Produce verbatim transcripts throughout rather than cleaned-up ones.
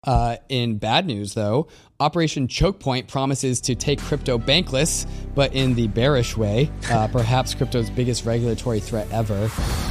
Uh, in bad news, though, Operation Choke Point promises to take crypto bankless, but in the bearish way. Uh, perhaps crypto's biggest regulatory threat ever.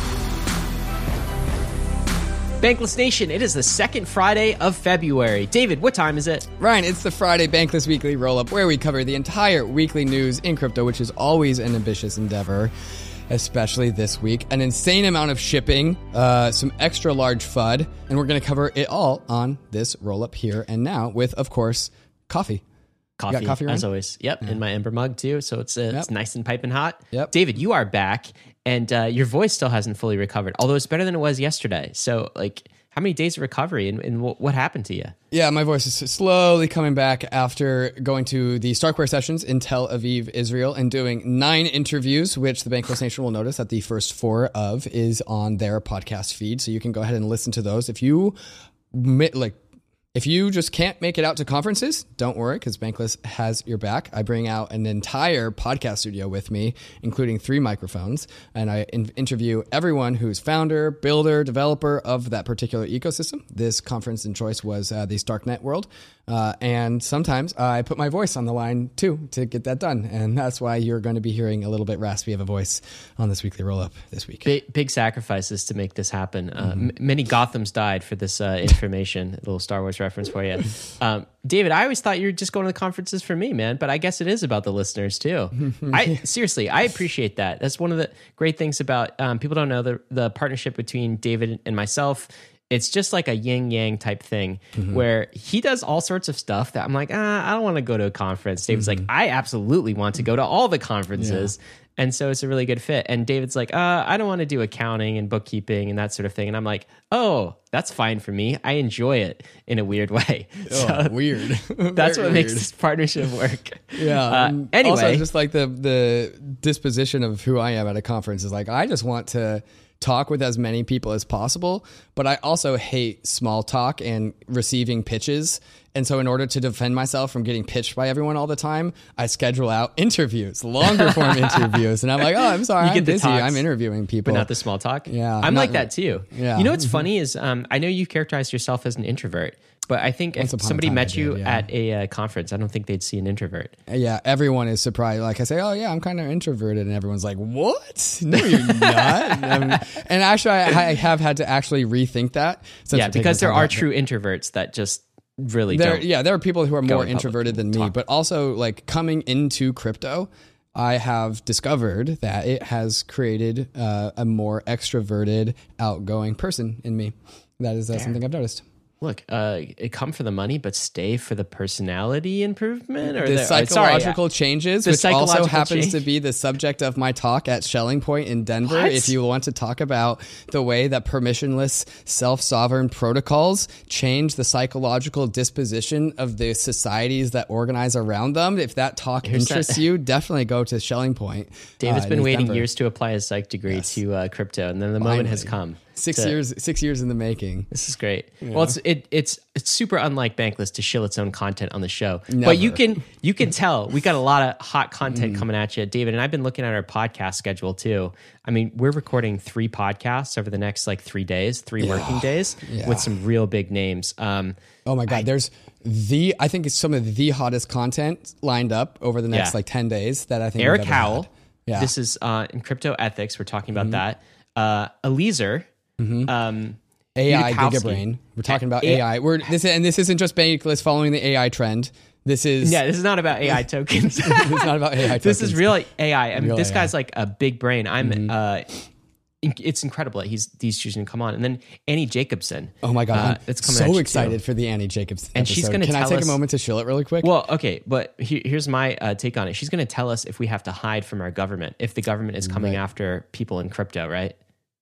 Bankless Nation, it is the second Friday of February. David, what time is it? Ryan, it's the Friday Bankless Weekly Roll-Up, where we cover the entire weekly news in crypto, which is always an ambitious endeavor. Especially this week. An insane amount of shipping, uh, some extra large F U D, and we're going to cover it all on this roll-up here and now with, of course, coffee. Coffee, you got coffee, Ryan? As always. Yep, yeah. In my Ember mug, too, so it's, uh, yep. it's nice and piping hot. Yep. David, you are back, and uh, your voice still hasn't fully recovered, although it's better than it was yesterday. So, like, how many days of recovery, and, and what happened to you? Yeah, my voice is slowly coming back after going to the Starkware sessions in Tel Aviv, Israel, and doing nine interviews, which the Bankless Nation will notice that the first four of is on their podcast feed. So you can go ahead and listen to those. If you like, if you just can't make it out to conferences, don't worry, because Bankless has your back. I bring out an entire podcast studio with me, including three microphones, and I in- interview everyone who's founder, builder, developer of that particular ecosystem. This conference in choice was uh, the Starknet World, uh, and sometimes I put my voice on the line, too, to get that done, and that's why you're going to be hearing a little bit raspy of a voice on this weekly roll-up this week. Big, big sacrifices to make this happen. Uh, mm-hmm. m- many Gothams died for this uh, information, a little Star Wars reference for you. Um, David, I always thought you were just going to the conferences for me, man, but I guess it is about the listeners too. I seriously, I appreciate that. That's one of the great things about, um, people don't know the, the partnership between David and myself. It's just like a yin yang type thing mm-hmm. where he does all sorts of stuff that I'm like, ah, I don't want to go to a conference. David's mm-hmm. like, I absolutely want to go to all the conferences. Yeah. And so it's a really good fit. And David's like, uh, I don't want to do accounting and bookkeeping and that sort of thing. And I'm like, oh, that's fine for me. I enjoy it in a weird way. Oh, so weird. That's what weird. makes this partnership work. Yeah. Uh, anyway. Also, just like the, the disposition of who I am at a conference is like, I just want to talk with as many people as possible, but I also hate small talk and receiving pitches. And so in order to defend myself from getting pitched by everyone all the time, I schedule out interviews, longer form interviews. And I'm like, oh, I'm sorry, you get I'm the busy. talks, I'm interviewing people. But not the small talk? Yeah. I'm not, like that too. Yeah. You know what's funny is um, I know you characterized yourself as an introvert, but I think Once if somebody met did, you yeah. at a uh, conference, I don't think they'd see an introvert. Yeah, everyone is surprised. Like I say, oh yeah, I'm kind of introverted, and everyone's like, what? No, you're not. and, and actually, I, I have had to actually rethink that. Yeah, because there are true introverts that just really there, don't. Yeah, there are people who are more introverted than me, talk. but also like coming into crypto, I have discovered that it has created uh, a more extroverted, outgoing person in me. That is uh, something I've noticed. Look, uh, come for the money, but stay for the personality improvement or the, the psychological uh, sorry, changes, the which psychological also happens change. to be the subject of my talk at Shelling Point in Denver. What? If you want to talk about the way that permissionless, self-sovereign protocols change the psychological disposition of the societies that organize around them, if that talk Here's interests that. you, definitely go to Shelling Point. David's uh, been waiting Denver. years to apply his psych degree Yes. to uh, crypto, and then the Finally. moment has come. Six to, years, six years in the making. This is great. Yeah. Well, it's it, it's it's super unlike Bankless to shill its own content on the show, Never. but you can you can tell we got a lot of hot content mm. coming at you, David. And I've been looking at our podcast schedule too. I mean, we're recording three podcasts over the next like three days, three yeah. working days, yeah. with some real big names. Um, oh my god, I, there's the I think it's some of the hottest content lined up over the next yeah. like ten days that I think Eric we've ever Howell. had. Yeah. This is uh, in crypto ethics. We're talking about mm-hmm. that. Uh, Eliezer. Mm-hmm. Um, A I Yudkowsky. Gigabrain. We're talking about A- A I. We're this and this isn't just Bankless following the A I trend. This is yeah. This is not about A I tokens. It's not about A I tokens. This is real A I. I mean, Real this A I. guy's like a big brain. I'm. Mm-hmm. Uh, in- it's incredible that he's these choosing to come on, and then Annie Jacobson. Oh my god, uh, I'm it's coming at so you excited too. for the Annie Jacobs And episode. she's gonna Can I tell take us- a moment to shill it really quick? Well, okay, but he- here's my uh, take on it. She's going to tell us if we have to hide from our government if the government is coming Right. after people in crypto, right?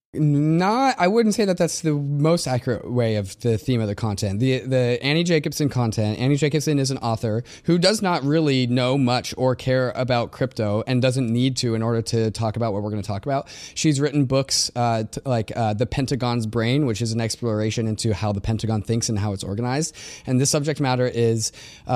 Not, I wouldn't say that that's the most accurate way of the theme of the content. The the Annie Jacobson content. Annie Jacobson is an author who does not really know much or care about crypto and doesn't need to in order to talk about what we're going to talk about. She's written books uh, t- like uh, The Pentagon's Brain, which is an exploration into how the Pentagon thinks and how it's organized. And this subject matter is uh,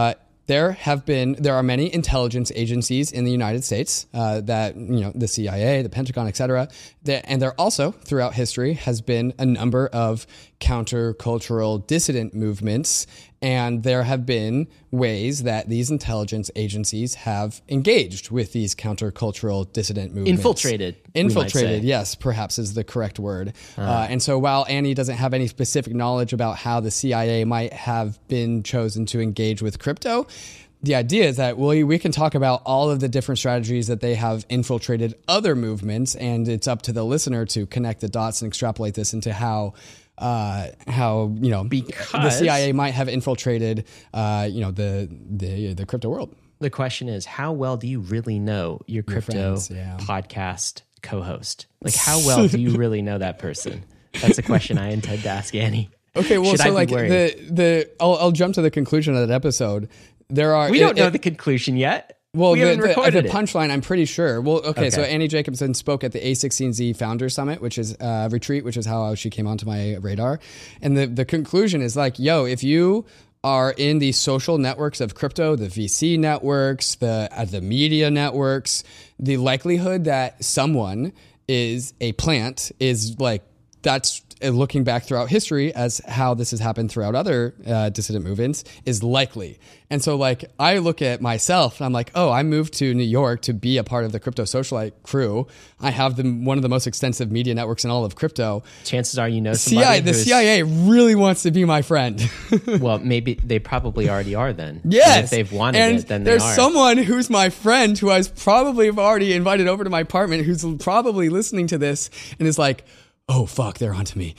there have been there are many intelligence agencies in the United States uh, that, you know, the C I A, the Pentagon, et cetera. That, and there also throughout history has been a number of countercultural dissident movements. And there have been ways that these intelligence agencies have engaged with these countercultural dissident movements. Infiltrated. Infiltrated, yes, perhaps is the correct word. Uh, uh, and so while Annie doesn't have any specific knowledge about how the C I A might have been chosen to engage with crypto, the idea is that we, we can talk about all of the different strategies that they have infiltrated other movements, and it's up to the listener to connect the dots and extrapolate this into how uh, how, you know, because the C I A might have infiltrated, uh, you know, the, the, the crypto world. The question is, how well do you really know your crypto your friends, yeah. podcast co-host? Like, how well do you really know that person? That's a question I intend to ask Annie. Okay, well, Should so I like be worried? the the I'll, I'll jump to the conclusion of that episode. There are we don't it, know it, the conclusion yet. Well, we the, haven't the, recorded the punchline, I'm pretty sure. Well, okay, Okay. so Annie Jacobson spoke at the A sixteen Z Founder Summit, which is uh, retreat, which is how she came onto my radar. And the, the conclusion is like, yo, if you are in the social networks of crypto, the V C networks, the uh, the media networks, the likelihood that someone is a plant is like, that's looking back throughout history as how this has happened throughout other uh, dissident movements is likely. And so like I look at myself and I'm like, oh, I moved to New York to be a part of the Crypto Socialite crew. I have the, one of the most extensive media networks in all of crypto. Chances are you know C somebody I A, the who's- C I A really wants to be my friend. Well, maybe they probably already are then. Yes. And if they've wanted and it, then they there's are. someone who's my friend who I probably have already invited over to my apartment who's probably listening to this and is like, oh, fuck, they're onto me.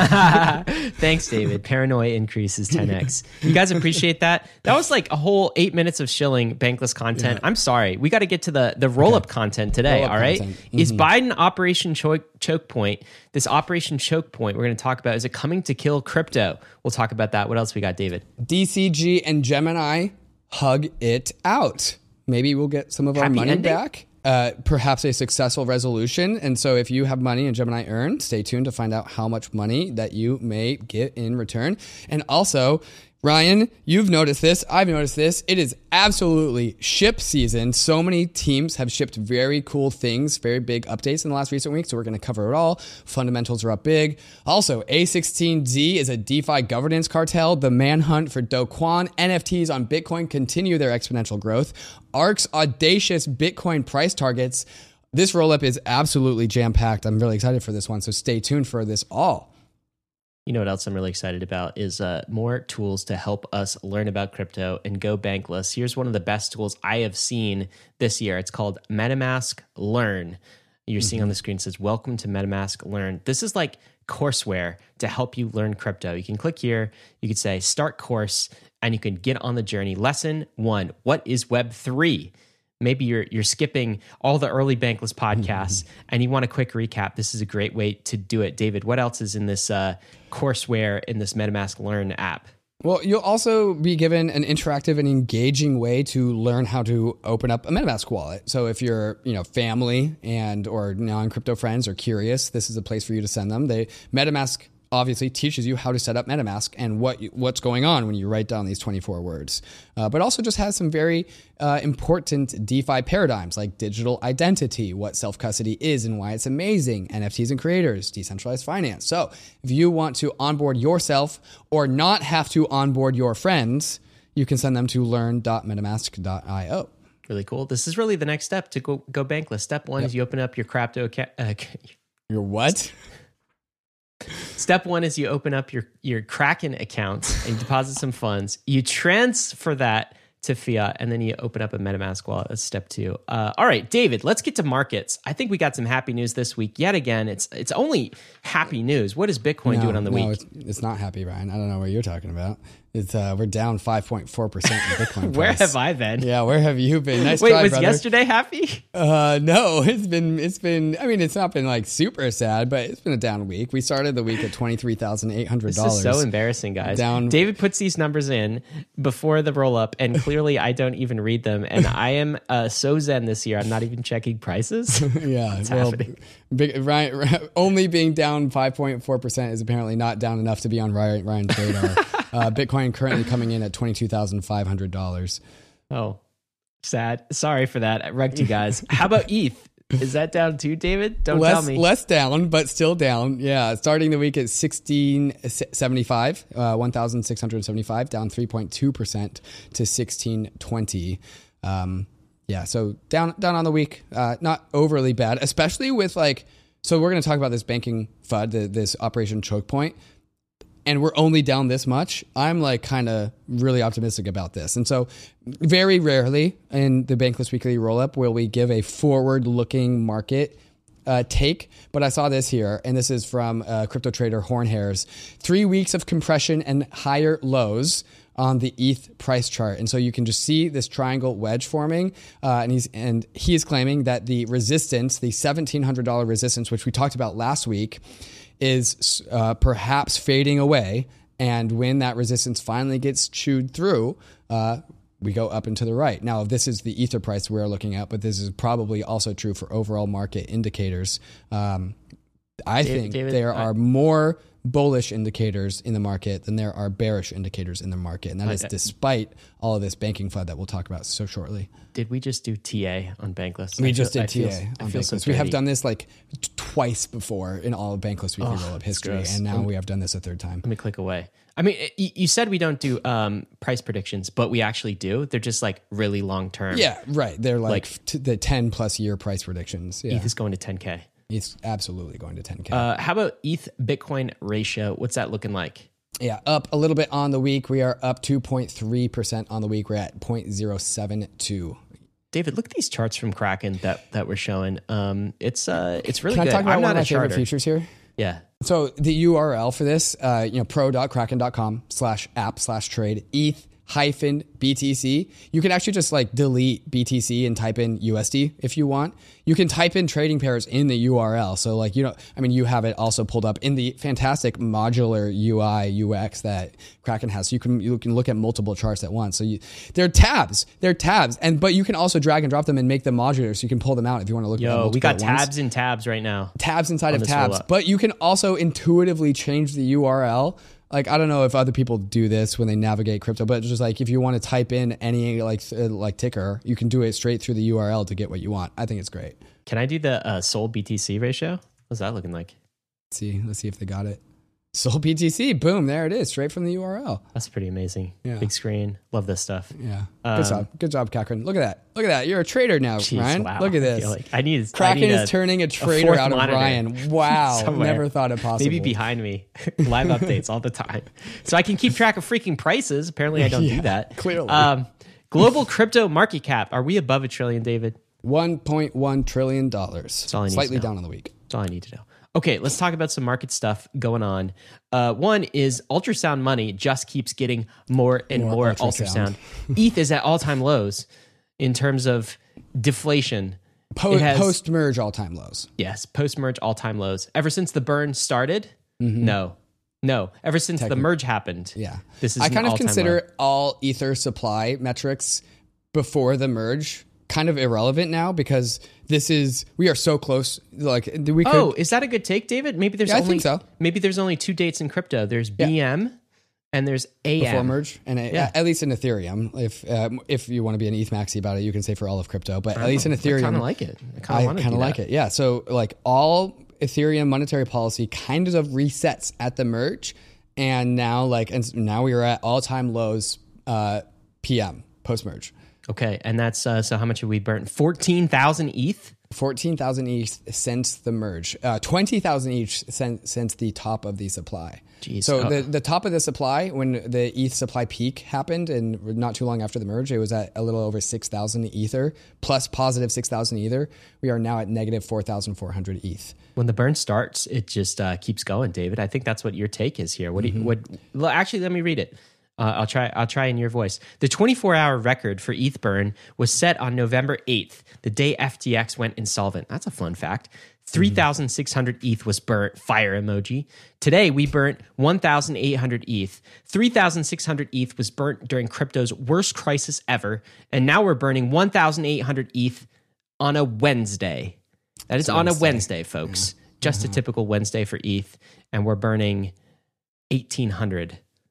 Thanks, David. Paranoia increases ten x. You guys appreciate that? That was like a whole eight minutes of shilling bankless content. Yeah. I'm sorry. We got to get to the, the roll-up okay. content today, roll-up all right? Content. Mm-hmm. Is Biden Operation Choke, choke Point, this Operation Choke Point we're going to talk about, is it coming to kill crypto? We'll talk about that. What else we got, David? D C G and Gemini hug it out. Maybe we'll get some of our Happy money ending? back. Uh, perhaps a successful resolution. And so if you have money in Gemini Earn, stay tuned to find out how much money that you may get in return. And also, Ryan, you've noticed this. I've noticed this. It is absolutely ship season. So many teams have shipped very cool things, very big updates in the last recent weeks. So we're going to cover it all. Fundamentals are up big. Also, A sixteen Z is a DeFi governance cartel. The manhunt for Do Kwon. N F Ts on Bitcoin continue their exponential growth. ARK's audacious Bitcoin price targets. This roll-up is absolutely jam-packed. I'm really excited for this one. So stay tuned for this all. You know what else I'm really excited about is uh, more tools to help us learn about crypto and go bankless. Here's one of the best tools I have seen this year. It's called MetaMask Learn. You're mm-hmm. seeing on the screen, it says, welcome to MetaMask Learn. This is like courseware to help you learn crypto. You can click here, you could say start course, and you can get on the journey. Lesson one, what is Web three? Maybe you're you're skipping all the early Bankless podcasts mm-hmm. and you want a quick recap. This is a great way to do it. David, what else is in this uh, courseware in this MetaMask Learn app? Well, you'll also be given an interactive and engaging way to learn how to open up a MetaMask wallet. So if you're, you know, family and or non-crypto friends are curious, this is a place for you to send them. They MetaMask obviously teaches you how to set up MetaMask and what what's going on when you write down these twenty-four words. Uh, but also just has some very uh, important DeFi paradigms like digital identity, what self-custody is and why it's amazing, N F Ts and creators, decentralized finance. So if you want to onboard yourself or not have to onboard your friends, you can send them to learn dot metamask dot io. Really cool. This is really the next step to go, go bankless. Step one yep. is you open up your crypto account. Uh, your what? Step one is you open up your, your Kraken account and you deposit some funds. You transfer that to fiat, and then you open up a MetaMask wallet. That's step two. Uh, all right, David, let's get to markets. I think we got some happy news this week. Yet again, it's it's only happy news. What is Bitcoin no, doing on the no, week? It's, it's not happy, Ryan. I don't know what you're talking about. It's uh, we're down five point four percent in Bitcoin price. Where have I been? Yeah, where have you been? Nice Wait, try, was brother. yesterday happy? Uh, no, it's been, it's been, I mean, it's not been like super sad, but it's been a down week. We started the week at twenty-three thousand eight hundred dollars. This is so embarrassing, guys. Down. David puts these numbers in before the roll up, and clearly I don't even read them. And I am uh, so zen this year, I'm not even checking prices. Yeah. What's well, happening? Big, Ryan, only being down five point four percent is apparently not down enough to be on Ryan, Ryan's radar. Uh, Bitcoin currently coming in at twenty-two thousand five hundred dollars. Oh, sad. Sorry for that. I wrecked you guys. How about E T H? Is that down too, David? Don't less, tell me. Less down, but still down. Yeah, starting the week at sixteen seventy-five, uh, one thousand six hundred seventy-five, down three point two percent to sixteen twenty. Um, yeah, so down down on the week. Uh, not overly bad, especially with like, so we're going to talk about this banking F U D, the, this Operation Choke Point. And we're only down this much. I'm like kind of really optimistic about this. And so very rarely in the Bankless Weekly Rollup will we give a forward-looking market uh, take. But I saw this here, and this is from uh, crypto trader Hornhairs. Three weeks of compression and higher lows on the E T H price chart. And so you can just see this triangle wedge forming. Uh, and he's and he is claiming that the resistance, the seventeen hundred dollars resistance, which we talked about last week, is uh, perhaps fading away. And when that resistance finally gets chewed through, uh, we go up and to the right. Now, this is the Ether price we're looking at, but this is probably also true for overall market indicators. Um, I David, think David, there I, are more bullish indicators in the market than there are bearish indicators in the market. And that I, is despite all of this banking F U D that we'll talk about so shortly. Did we just do T A on Bankless? We I just feel, did T A feel, on feel Bankless. So we have done this like t- twice before in all of Bankless Weekly oh, Rollup history. gross. And now me, we have done this a third time. Let me click away. I mean, you said we don't do um, price predictions, but we actually do. They're just like really long term. Yeah, right. They're like, Like- t- the ten plus year price predictions. Yeah. E T H is going to ten K. It's absolutely going to ten K. Uh, how about E T H Bitcoin ratio? What's that looking like? Yeah, up a little bit on the week. We are up two point three percent on the week. We're at zero point zero seven two. David, look at these charts from Kraken that, that we're showing. Um, it's uh, it's really Can I good. talk about I'm one not of my a favorite charter. features here? Yeah. So the U R L for this, uh, you know, pro.kraken.com slash app slash trade E T H hyphen B T C. You can actually just like delete B T C and type in U S D if you want. You can type in trading pairs in the U R L. So like, you know, I mean, you have it also pulled up in the fantastic modular U I U X that Kraken has. So you can, you can look at multiple charts at once. So you, they're tabs, they're tabs. And, but you can also drag and drop them and make them modular. So you can pull them out if you want to look at them. Yo, we got at once. tabs and tabs right now. Tabs inside of this tabs, rollup. but you can also intuitively change the U R L. Like, I don't know if other people do this when they navigate crypto, but it's just like if you want to type in any like uh, like ticker, you can do it straight through the U R L to get what you want. I think it's great. Can I do the uh, sold B T C ratio? What's that looking like? Let's see, let's see if they got it. Sold B T C, boom, there it is, straight from the U R L. That's pretty amazing. Yeah. Big screen. Love this stuff. Yeah, Um, good job, good job, Kraken. Look at that, look at that. You're a trader now, Jeez, Ryan. wow. Look at I this. feel like I need Kraken I need is a, turning a a trader fourth out of monitor Ryan. Wow, somewhere. never thought it possible. Maybe behind me. Live updates all the time. So I can keep track of freaking prices. Apparently I don't Yeah, do that. clearly. Um, global crypto market cap. Are we above a trillion, David? one point one trillion dollars. all I need to Slightly know. down on the week. That's all I need to know. Okay, let's talk about some market stuff going on. Uh, one is ultrasound money just keeps getting more and more, More ultrasound. ultrasound. E T H is at all-time lows in terms of deflation. Po- It has- Post merge all time lows. Yes, post-merge all-time lows. Ever since the burn started? No. No. Ever since the merge happened. Yeah. This is I an kind of all-time consider low. all Ether supply metrics before the merge kind of irrelevant now because this is, we are so close. Like we could, Oh, is that a good take, David? Maybe there's Yeah, I only think so. maybe there's only two dates in crypto. There's B M and there's A M. before merge and a, Yeah. at least in Ethereum, if, um, if you want to be an E T H maxi about it, you can say for all of crypto, but at least in I Ethereum, kind of like it. I kind I of want to kind of like it. Yeah. So like all Ethereum monetary policy kind of resets at the merge. And now like, and now we are at all time lows, uh, P M post merge. Okay, and that's uh, so how much have we burnt? fourteen thousand E T H? fourteen thousand each since the merge, uh, twenty thousand each since, since the top of the supply. Jeez. So Oh. the, the top of the supply, when the E T H supply peak happened and not too long after the merge, it was at a little over six thousand Ether plus positive six thousand Ether. We are now at negative four thousand four hundred E T H. When the burn starts, it just uh, keeps going, David. I think that's what your take is here. What do you, what? Well, actually, let me read it. Uh, I'll try. I'll try in your voice. The twenty-four hour record for E T H burn was set on November eighth, the day F T X went insolvent. That's a fun fact. three thousand six hundred E T H was burnt. Fire emoji. Today we burnt one thousand eight hundred E T H. three thousand six hundred E T H was burnt during crypto's worst crisis ever, and now we're burning one thousand eight hundred E T H on a Wednesday. That is on a Wednesday, folks. Just a typical Wednesday for E T H, and we're burning eighteen hundred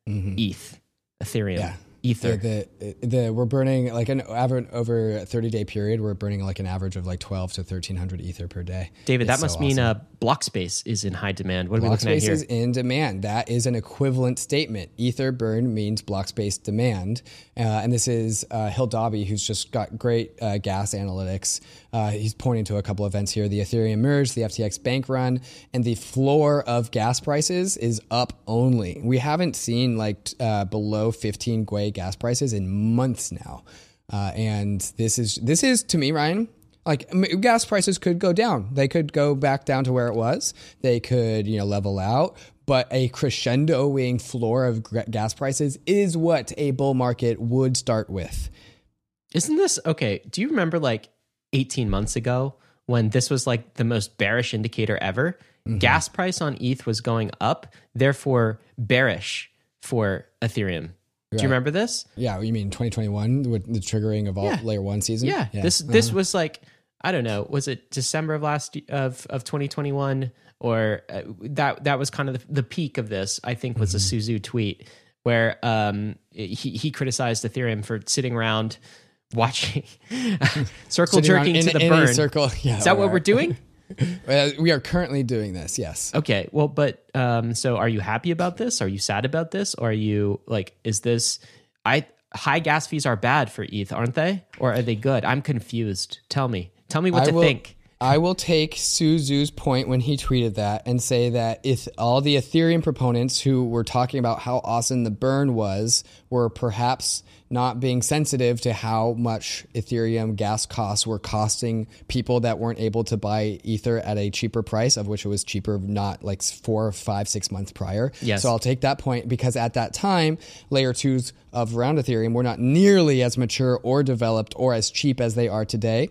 mm-hmm. E T H, Ethereum. Yeah. Ether. The, the, the we're burning like an average over a thirty day period. We're burning like an average of like twelve to thirteen hundred ether per day. David, it's that must so mean awesome. uh, block space is in high demand. What are block we looking at space here? is in demand. That is an equivalent statement. Ether burn means block space demand, uh, and this is uh, Hill Dobby, who's just got great uh, gas analytics. Uh, he's pointing to a couple events here: the Ethereum merge, the F T X bank run, and the floor of gas prices is up only. We haven't seen like uh, below fifteen Gwei gas prices in months now, uh, and this is this is to me, Ryan. Like gas prices could go down. They could go back down to where it was. They could, you know, level out. But a crescendoing floor of gas prices is what a bull market would start with. Isn't this okay? Do you remember like eighteen months ago when this was like the most bearish indicator ever? Mm-hmm. Gas price on E T H was going up, therefore bearish for Ethereum. Do you remember this? Yeah, you mean twenty twenty-one with the triggering of all yeah. layer one season? Yeah, yeah. this uh-huh. this was like, I don't know, was it December of last of of twenty twenty-one or uh, that that was kind of the, the peak of this? I think was mm-hmm. a Suzu tweet where um he he criticized Ethereum for sitting around watching circle sitting jerking in, to the in burn. A circle. Yeah, is that what we're doing? Uh, we are currently doing this, yes. Okay, well, but um, so are you happy about this? Are you sad about this? Or are you like, is this, I high gas fees are bad for E T H, aren't they? Or are they good? I'm confused. Tell me. Tell me what I to will, think. I will take Suzu's point when he tweeted that and say that if all the Ethereum proponents who were talking about how awesome the burn was were perhaps not being sensitive to how much Ethereum gas costs were costing people that weren't able to buy Ether at a cheaper price, of which it was cheaper not like four, five, six months prior. Yes. So I'll take that point because at that time, layer twos of round Ethereum were not nearly as mature or developed or as cheap as they are today.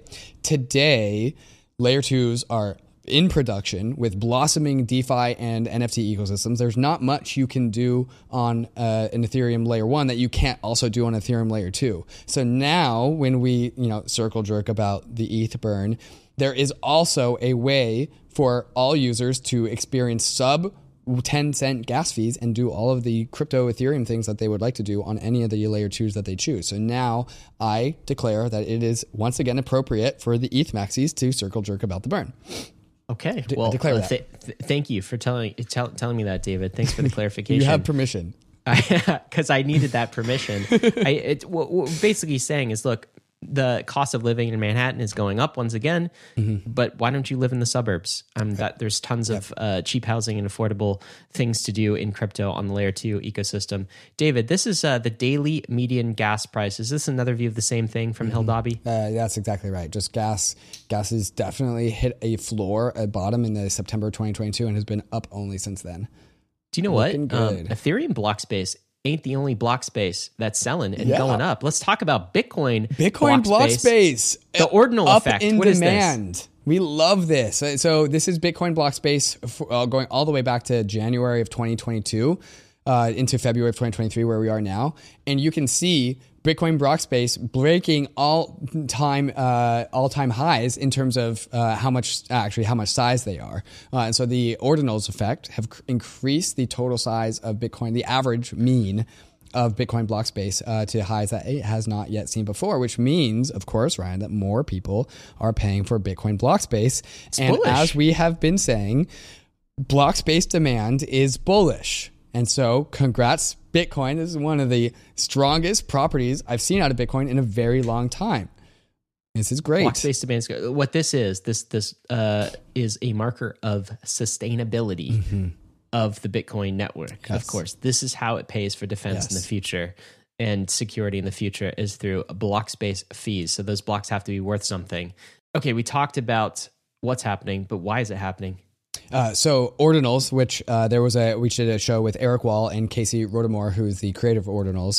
Today, layer twos are in production with blossoming DeFi and N F T ecosystems. There's not much you can do on uh, an Ethereum layer one that you can't also do on Ethereum layer two. So now when we, you know, circle jerk about the E T H burn, there is also a way for all users to experience sub ten cent gas fees and do all of the crypto Ethereum things that they would like to do on any of the layer twos that they choose. So now I declare that it is once again appropriate for the E T H maxis to circle jerk about the burn. Okay. De- well, declare uh, that. th- th- thank you for telling tell, telling me that, David. Thanks for the clarification. You have permission. Because I, I needed that permission. I, it, what, what we're basically saying is, look, the cost of living in Manhattan is going up once again, mm-hmm. but why don't you live in the suburbs? Um, that there's tons yep. of uh, cheap housing and affordable things to do in crypto on the layer two ecosystem. David, this is uh, the daily median gas price. Is this another view of the same thing from mm-hmm. Hill Dobby? Uh, that's exactly right. Just gas, gas has definitely hit a floor, a bottom in the September twenty twenty-two and has been up only since then. Do you know Looking what? Um, Ethereum block space ain't the only block space that's selling and yeah. going up. Let's talk about Bitcoin. Bitcoin block, block space. space. The ordinal up effect. In what demand. Is this? We love this. So this is Bitcoin block space for, uh, going all the way back to January of twenty twenty-two uh, into February of twenty twenty-three, where we are now. And you can see Bitcoin block space breaking all time uh, all time highs in terms of uh, how much actually how much size they are. Uh, and so the ordinals effect have cr- increased the total size of Bitcoin, the average mean of Bitcoin block space uh, to highs that it has not yet seen before, which means, of course, Ryan, that more people are paying for Bitcoin block space. It's and bullish. As we have been saying, block space demand is bullish. And so congrats, Bitcoin. This is one of the strongest properties I've seen out of Bitcoin in a very long time. This is great. Block space demand. What this is, this this uh, is a marker of sustainability mm-hmm. of the Bitcoin network. Yes. Of course, this is how it pays for defense yes. in the future and security in the future is through block space fees. So those blocks have to be worth something. Okay, we talked about what's happening, but why is it happening? Uh, so Ordinals, which uh, there was a we did a show with Eric Wall and Casey Rotemore, who's the creator of Ordinals,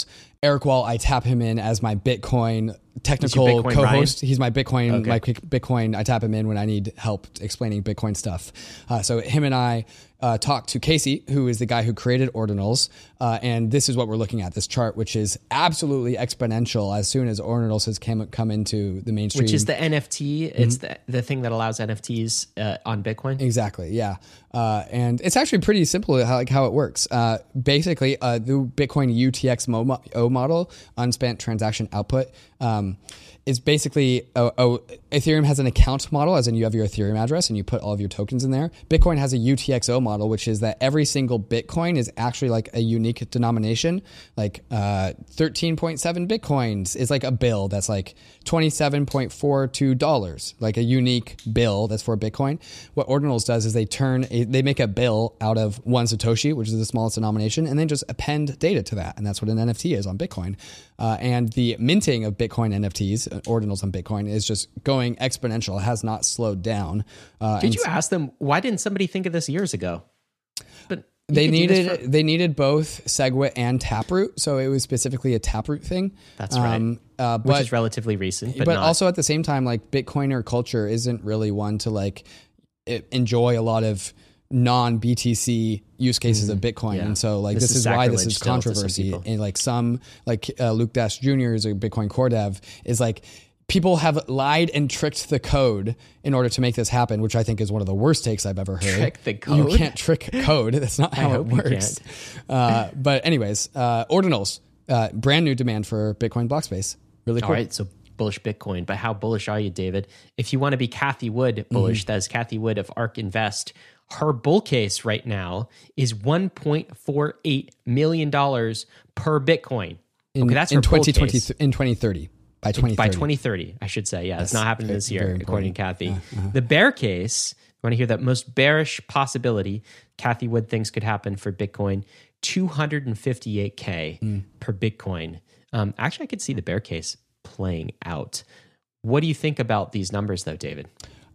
Eric Wall, I tap him in as my Bitcoin technical Bitcoin co-host. Ryan? He's my Bitcoin, Okay. my quick Bitcoin. I tap him in when I need help explaining Bitcoin stuff. Uh, so him and I uh, talked to Casey, who is the guy who created Ordinals. Uh, and this is what we're looking at, this chart, which is absolutely exponential as soon as Ordinals has came, come into the mainstream. Which is the N F T. It's the, the thing that allows N F Ts uh, on Bitcoin. Exactly. Yeah. Uh, and it's actually pretty simple how, like how it works. Uh, basically, uh, the Bitcoin U T X O model, unspent transaction output, um, is basically a, a, Ethereum has an account model, as in you have your Ethereum address and you put all of your tokens in there. Bitcoin has a U T X O model, which is that every single Bitcoin is actually like a unique denomination. Like uh, thirteen point seven Bitcoins is like a bill that's like twenty-seven point four two dollars, like a unique bill that's for Bitcoin. What Ordinals does is they turn a, they make a bill out of one Satoshi, which is the smallest denomination, and then just append data to that, and that's what an N F T is on Bitcoin. Uh, and the minting of Bitcoin N F Ts, Ordinals on Bitcoin, is just going exponential. It has not slowed down. Uh, Did you ask them why didn't somebody think of this years ago? But They needed for- they needed both SegWit and Taproot, so it was specifically a Taproot thing. That's right, um, uh, which but, is relatively recent. But, but not. also at the same time, like Bitcoiner culture isn't really one to like it, enjoy a lot of non-B T C use cases mm, of Bitcoin. Yeah. And so like this this, is is why this is controversy. Some and like some like uh, Luke Dash Junior is a Bitcoin core dev is like people have lied and tricked the code in order to make this happen, which I think is one of the worst takes I've ever heard. Trick the code? You can't trick code. That's not how I it hope you works. Uh, but anyways, uh, Ordinals, uh, brand new demand for Bitcoin block space. Really cool. All right, so bullish Bitcoin. But how bullish are you, David? If you want to be Kathy Wood bullish, mm-hmm. that is Kathy Wood of ARK Invest. Her bull case right now is one point four eight million dollars per Bitcoin. In, okay, that's her in bull twenty twenty case. In twenty thirty. By twenty thirty. By twenty thirty, I should say. Yeah, That's it's not happening this year, according to Kathy. Yeah, uh-huh. The bear case, you want to hear that most bearish possibility Kathy Wood thinks could happen for Bitcoin, two hundred fifty-eight K mm. per Bitcoin. Um, actually, I could see the bear case playing out. What do you think about these numbers, though, David?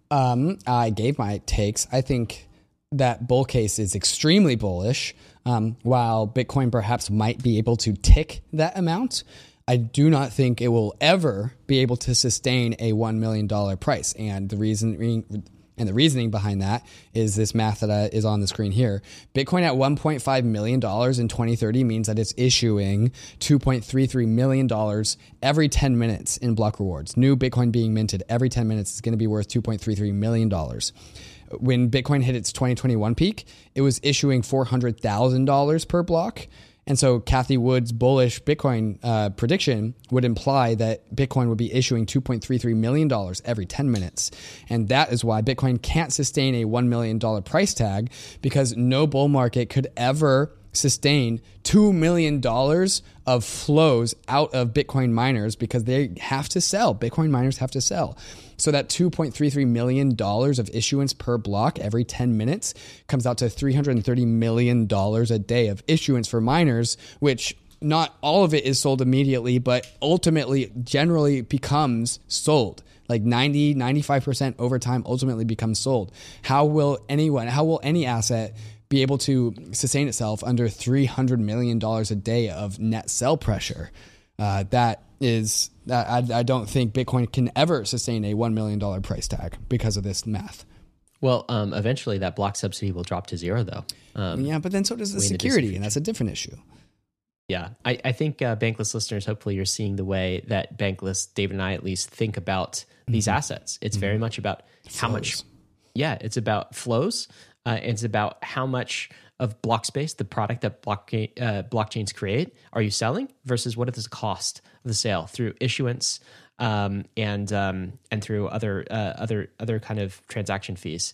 Um, I gave my takes. I think that bull case is extremely bullish. Um, while Bitcoin perhaps might be able to tick that amount, I do not think it will ever be able to sustain a one million dollars price. And the reason and the reasoning behind that is this math that uh, is on the screen here. Bitcoin at one point five million dollars in twenty thirty means that it's issuing two point three three million dollars every ten minutes in block rewards. New Bitcoin being minted every ten minutes is going to be worth two point three three million dollars. When Bitcoin hit its twenty twenty-one peak, it was issuing four hundred thousand dollars per block. And so Kathy Wood's bullish Bitcoin uh, prediction would imply that Bitcoin would be issuing two point three three million dollars every ten minutes. And that is why Bitcoin can't sustain a one million dollars price tag, because no bull market could ever sustain two million dollars of flows out of Bitcoin miners, because they have to sell. Bitcoin miners have to sell. So that two point three three million dollars of issuance per block every ten minutes comes out to three hundred thirty million dollars a day of issuance for miners, which not all of it is sold immediately, but ultimately generally becomes sold. Like ninety, ninety-five percent over time ultimately becomes sold. How will anyone, how will any asset be able to sustain itself under three hundred million dollars a day of net sell pressure? Uh, that is, I, I don't think Bitcoin can ever sustain a one million dollars price tag because of this math. Well, um, eventually that block subsidy will drop to zero, though. Um, yeah, but then so does the security, and that's a different issue. Yeah, I, I think uh, Bankless listeners, hopefully you're seeing the way that Bankless, David and I at least, think about these mm-hmm. assets. It's mm-hmm. very much about flows. How much, yeah, it's about flows. Uh, it's about how much of block space, the product that block, uh, blockchains create, are you selling versus what is the cost of the sale through issuance um, and um, and through other uh, other other kind of transaction fees.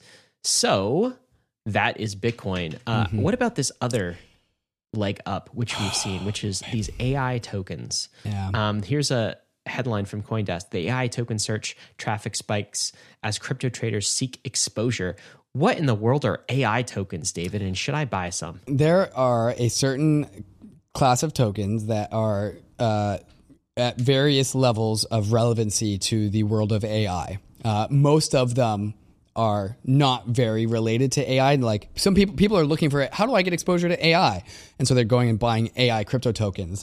So that is Bitcoin. Uh, mm-hmm. What about this other leg up, which we've seen, which is these A I tokens? Yeah. Um, here's a headline from CoinDesk: the A I token search traffic spikes as crypto traders seek exposure. What in the world are A I tokens, David, and should I buy some? There are a certain class of tokens that are uh, at various levels of relevancy to the world of A I. Uh, most of them are not very related to A I. Like some people, people are looking for, how do I get exposure to A I? And so they're going and buying A I crypto tokens.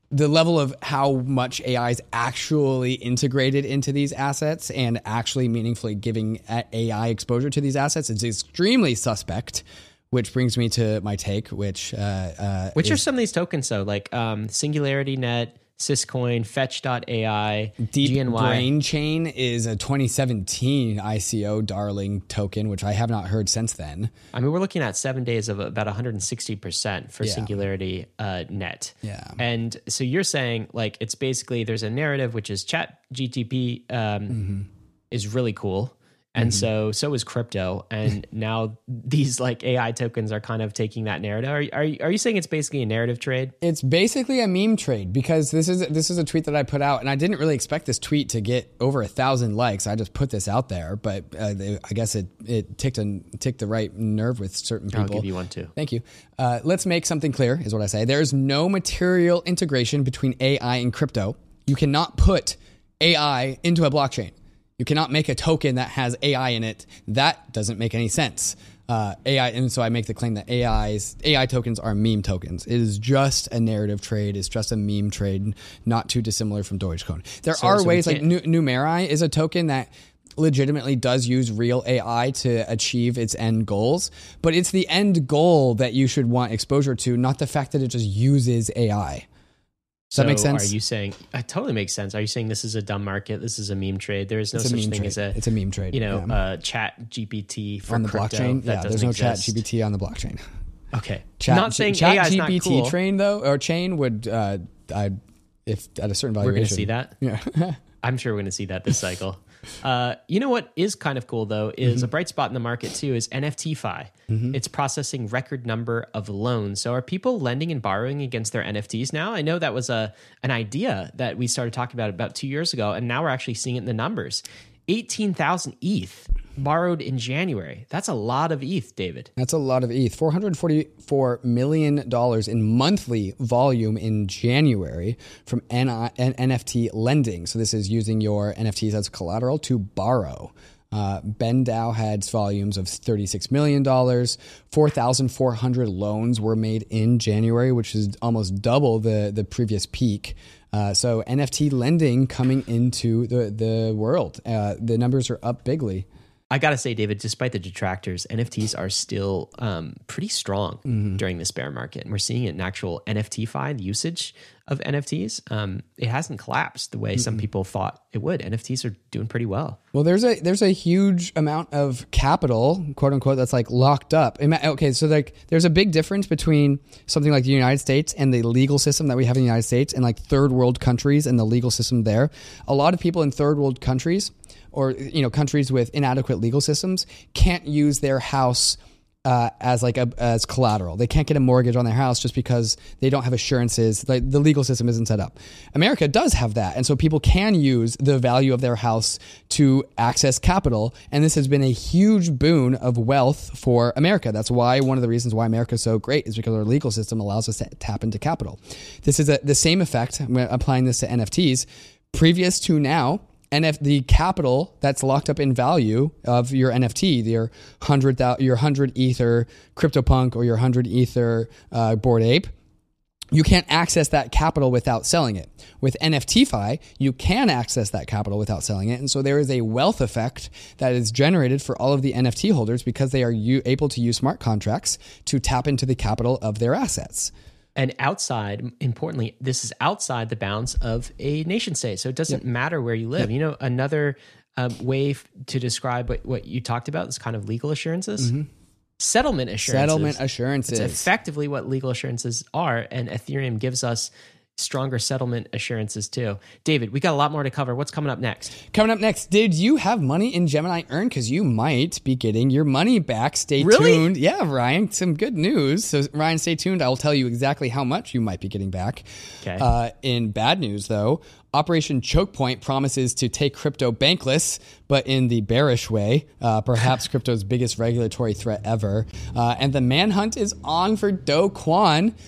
the level of how much A I is actually integrated into these assets and actually meaningfully giving A I exposure to these assets is extremely suspect. Which brings me to my take, which uh, uh, which is, are some of these tokens though, like um, Singularity Net, Syscoin, Fetch dot A I, Deep G N Y. Brain Chain is a twenty seventeen I C O darling token, which I have not heard since then. I mean, we're looking at seven days of about one hundred sixty percent for Yeah. Singularity uh, Net. Yeah. And so you're saying like it's basically there's a narrative which is Chat G T P um, Mm-hmm. is really cool. And so, so is crypto. And now these like A I tokens are kind of taking that narrative. Are, are, you, are you saying it's basically a narrative trade? It's basically a meme trade because this is this is a tweet that I put out, and I didn't really expect this tweet to get over a thousand likes. I just put this out there, but uh, I guess it it ticked a, ticked the right nerve with certain people. I'll give you one too. Thank you. Uh, let's make something clear, is what I say. There is no material integration between A I and crypto. You cannot put A I into a blockchain. You cannot make a token that has A I in it. That doesn't make any sense. Uh, A I, and so I make the claim that A I's A I tokens are meme tokens. It is just a narrative trade. It's just a meme trade, not too dissimilar from Dogecoin. There So- are so we ways like can't- Nu- Numeri is a token that legitimately does use real A I to achieve its end goals, but it's the end goal that you should want exposure to, not the fact that it just uses A I. Does So that make sense? Are you saying it totally makes sense? Are you saying this is a dumb market? This is a meme trade. There is no It's a such meme thing trade. as a It's a meme trade, You know, yeah. uh, Chat G P T for On the crypto. blockchain, That yeah, there's doesn't no Chat exist. G P T on the blockchain. Okay, Chat, not saying Chat A I is not G P T cool. train though, or chain would, uh, I, if at a certain We're valuation, going to see that. Yeah. I'm sure we're going to see that this cycle. Uh, you know what is kind of cool though is Mm-hmm. a bright spot in the market too is N F T Fi. Mm-hmm. It's processing record number of loans. So are people lending and borrowing against their N F Ts now? I know that was a an idea that we started talking about about two years ago, and now we're actually seeing it in the numbers. eighteen thousand E T H borrowed in January. That's a lot of E T H, David. That's a lot of E T H. four hundred forty-four million dollars in monthly volume in January from N I, N- NFT lending. So this is using your N F Ts as collateral to borrow. Uh, Ben Dow had volumes of thirty-six million dollars. four thousand four hundred loans were made in January, which is almost double the, the previous peak. Uh, so N F T lending coming into the, the world. Uh, the numbers are up bigly. I got to say, David, despite the detractors, N F Ts are still um, pretty strong Mm-hmm. during this bear market. And we're seeing it in actual N F T Fi, the usage of N F Ts. Um, it hasn't collapsed the way some people thought it would. N F Ts are doing pretty well. Well, there's a there's a huge amount of capital, quote unquote, that's like locked up. Ima- Okay, so like there's a big difference between something like the United States and the legal system that we have in the United States and like third world countries and the legal system there. A lot of people in third world countries or you know countries with inadequate legal systems can't use their house uh, as like a as collateral. They can't get a mortgage on their house just because they don't have assurances. Like the legal system isn't set up. America does have that, and so people can use the value of their house to access capital. And this has been a huge boon of wealth for America. That's why one of the reasons why America is so great is because our legal system allows us to tap into capital. This is a, the same effect. I'm applying this to N F Ts. Previous to now, N F the capital that's locked up in value of your N F T, your hundred your hundred ether CryptoPunk or your hundred ether uh, Bored Ape, you can't access that capital without selling it. With N F T Fi, you can access that capital without selling it, and so there is a wealth effect that is generated for all of the N F T holders because they are u- able to use smart contracts to tap into the capital of their assets. And outside, importantly, this is outside the bounds of a nation state. So it doesn't matter where you live. You know, another um, way f- to describe what, what you talked about is kind of legal assurances. Settlement assurances. Settlement assurances. It's effectively what legal assurances are. And Ethereum gives us stronger settlement assurances too. David, we got a lot more to cover. What's coming up next? Coming up next, did you have money in Gemini Earn? Because you might be getting your money back. Stay Really? tuned. Yeah, Ryan, some good news. So, Ryan, stay tuned. I will tell you exactly how much you might be getting back. Okay. Uh, in bad news, though, Operation Choke Point promises to take crypto bankless, but in the bearish way. Uh, perhaps crypto's biggest regulatory threat ever. Uh, and the manhunt is on for Do Kwon.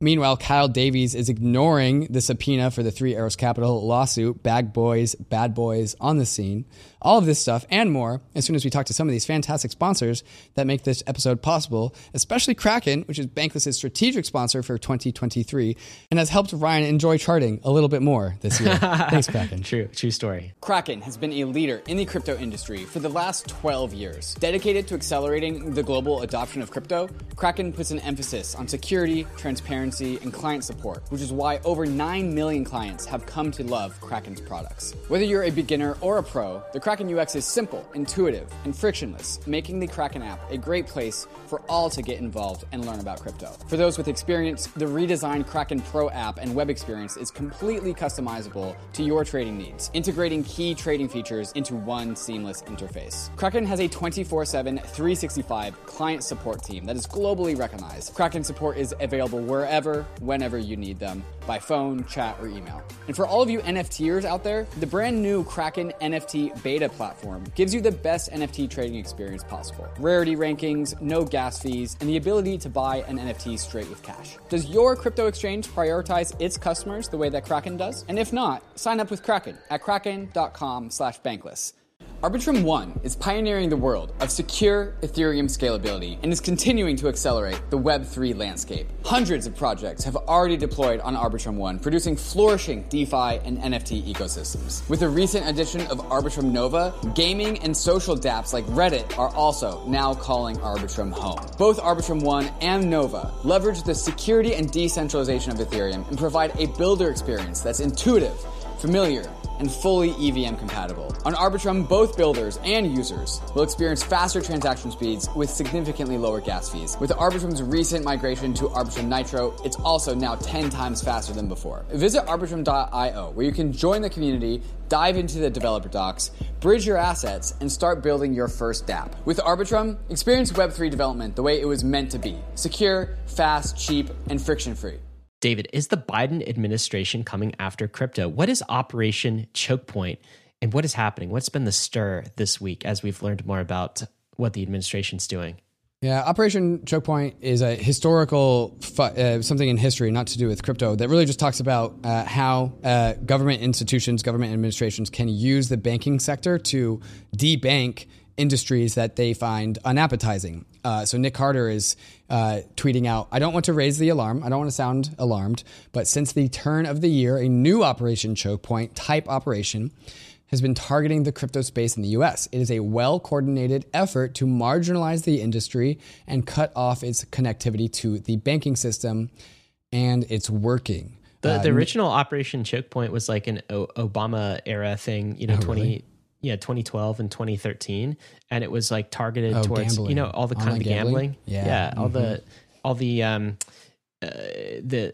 Meanwhile, Kyle Davies is ignoring the subpoena for the Three Arrows Capital lawsuit, bag boys, bad boys on the scene. All of this stuff and more as soon as we talk to some of these fantastic sponsors that make this episode possible, especially Kraken, which is Bankless' strategic sponsor for twenty twenty-three and has helped Ryan enjoy charting a little bit more this year. Thanks, Kraken. True, true story. Kraken has been a leader in the crypto industry for the last twelve years. Dedicated to accelerating the global adoption of crypto, Kraken puts an emphasis on security, transparency, and client support, which is why over nine million clients have come to love Kraken's products. Whether you're a beginner or a pro, the Kraken U X is simple, intuitive, and frictionless, making the Kraken app a great place for all to get involved and learn about crypto. For those with experience, the redesigned Kraken Pro app and web experience is completely customizable to your trading needs, integrating key trading features into one seamless interface. Kraken has a twenty-four seven, three sixty-five client support team that is globally recognized. Kraken support is available wherever, whenever you need them, by phone, chat, or email. And for all of you NFTers out there, the brand new Kraken N F T beta platform gives you the best N F T trading experience possible. Rarity rankings, no gas fees, and the ability to buy an N F T straight with cash. Does your crypto exchange prioritize its customers the way that Kraken does? And if not, sign up with Kraken at kraken.com slash bankless. Arbitrum One is pioneering the world of secure Ethereum scalability and is continuing to accelerate the Web three landscape. Hundreds of projects have already deployed on Arbitrum One, producing flourishing DeFi and N F T ecosystems. With the recent addition of Arbitrum Nova, gaming and social dApps like Reddit are also now calling Arbitrum home. Both Arbitrum One and Nova leverage the security and decentralization of Ethereum and provide a builder experience that's intuitive, familiar, and fully E V M compatible. On Arbitrum, both builders and users will experience faster transaction speeds with significantly lower gas fees. With Arbitrum's recent migration to Arbitrum Nitro, it's also now ten times faster than before. Visit arbitrum dot io, where you can join the community, dive into the developer docs, bridge your assets, and start building your first dApp. With Arbitrum, experience Web three development the way it was meant to be: secure, fast, cheap, and friction-free. David, is the Biden administration coming after crypto? What is Operation Choke Point, and what is happening? What's been the stir this week as we've learned more about what the administration's doing? Yeah, Operation Choke Point is a historical, fu- uh, something in history, not to do with crypto, that really just talks about uh, how uh, government institutions, government administrations can use the banking sector to debank industries that they find unappetizing. Uh, so Nick Carter is uh, tweeting out, "I don't want to raise the alarm. I don't want to sound alarmed, but since the turn of the year, a new Operation Choke Point type operation has been targeting the crypto space in the U S. It is a well-coordinated effort to marginalize the industry and cut off its connectivity to the banking system, and it's working." The, uh, the original Operation Choke Point was like an o- Obama era thing, you know, oh, twenty really? yeah, twenty twelve and twenty thirteen, and it was like targeted Oh, towards gambling. you know all the kind Online of gambling, gambling? Yeah. yeah, all Mhm. the all the um uh, the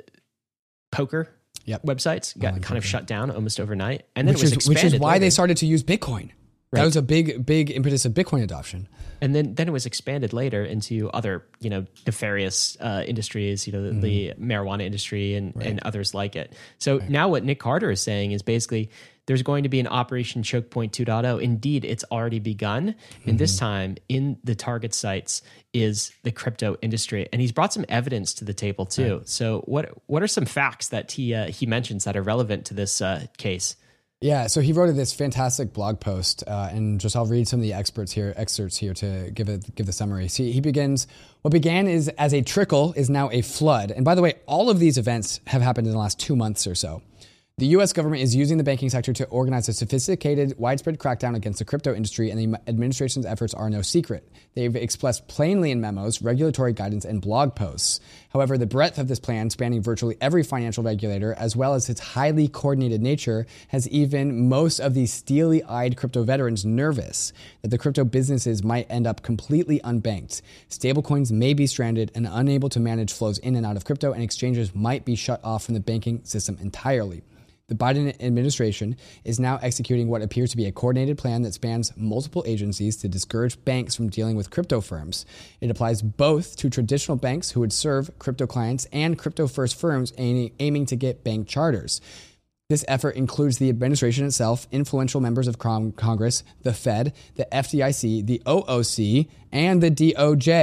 poker Yep. websites got Online kind of poker. shut down almost overnight, and then which it was is expanded which is why later. they started to use Bitcoin. That Right. was a big, big impetus of Bitcoin adoption. and then then it was expanded later into other you know nefarious uh, industries, you know the, Mm-hmm. the marijuana industry and and others like it. So now what Nick Carter is saying is basically there's going to be an Operation Choke Point two point oh. Indeed, it's already begun, and this time in the target sites is the crypto industry, and he's brought some evidence to the table too. So what what are some facts that he uh, he mentions that are relevant to this uh, case? Yeah, so he wrote this fantastic blog post, uh, and just I'll read some of the experts here, excerpts here to give it give the summary. See, he begins, "What began is as a trickle is now a flood." And by the way, all of these events have happened in the last two months or so. The U S government is using the banking sector to organize a sophisticated, widespread crackdown against the crypto industry, and the administration's efforts are no secret. They've expressed plainly in memos, regulatory guidance, and blog posts. However, the breadth of this plan, spanning virtually every financial regulator, as well as its highly coordinated nature, has even most of these steely-eyed crypto veterans nervous that the crypto businesses might end up completely unbanked. Stablecoins may be stranded and unable to manage flows in and out of crypto, and exchanges might be shut off from the banking system entirely. The Biden administration is now executing what appears to be a coordinated plan that spans multiple agencies to discourage banks from dealing with crypto firms. It applies both to traditional banks who would serve crypto clients and crypto-first firms aiming, aiming to get bank charters. This effort includes the administration itself, influential members of Congress, the Fed, the F D I C, the O O C, and the D O J.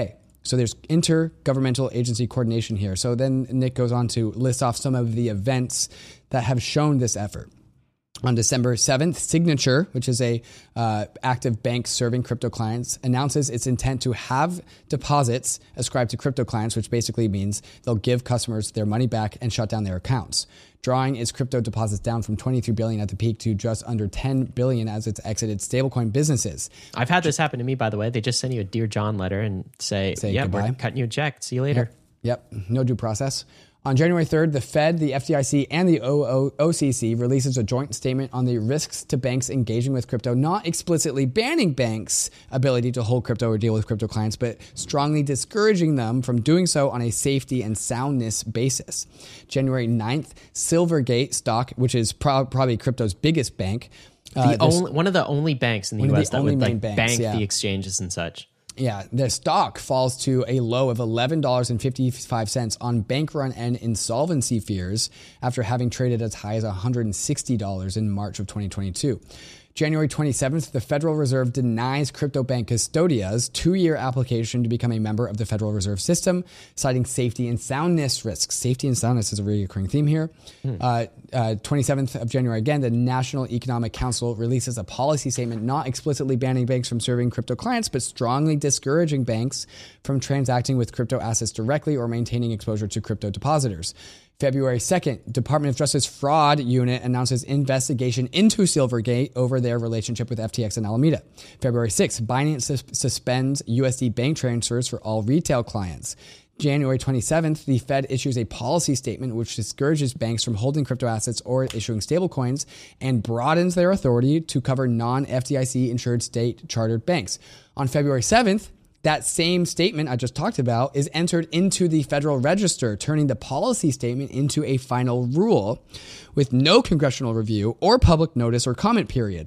So there's intergovernmental agency coordination here. So then Nick goes on to list off some of the events that have shown this effort. On December seventh, Signature, which is a uh, active bank serving crypto clients, announces its intent to have deposits ascribed to crypto clients, which basically means they'll give customers their money back and shut down their accounts, drawing its crypto deposits down from twenty-three billion dollars at the peak to just under ten billion dollars as it's exited stablecoin businesses. I've had this happen to me, by the way. They just send you a Dear John letter and say, Say yeah, goodbye. we're cutting you a check. See you later. Yep. yep, no due process. On January third, the Fed, the F D I C, and the O C C releases a joint statement on the risks to banks engaging with crypto, not explicitly banning banks' ability to hold crypto or deal with crypto clients, but strongly discouraging them from doing so on a safety and soundness basis. January ninth, Silvergate stock, which is pro- probably crypto's biggest bank. The uh, only, one of the only banks in the U S that would like banks, bank yeah. the exchanges and such. Yeah, the stock falls to a low of eleven dollars and fifty-five cents on bank run and insolvency fears after having traded as high as one hundred sixty dollars in March of twenty twenty-two. January twenty-seventh, the Federal Reserve denies crypto bank Custodia's two-year application to become a member of the Federal Reserve System, citing safety and soundness risks. Safety and soundness is a recurring theme here. Hmm. Uh, uh, twenty-seventh of January, again, the National Economic Council releases a policy statement not explicitly banning banks from serving crypto clients, but strongly discouraging banks from transacting with crypto assets directly or maintaining exposure to crypto depositors. February second, Department of Justice Fraud Unit announces investigation into Silvergate over their relationship with F T X and Alameda. February sixth, Binance sus- suspends U S D bank transfers for all retail clients. January twenty-seventh, the Fed issues a policy statement which discourages banks from holding crypto assets or issuing stablecoins and broadens their authority to cover non-F D I C-insured state-chartered banks. On February seventh, that same statement I just talked about is entered into the Federal Register, turning the policy statement into a final rule with no congressional review or public notice or comment period.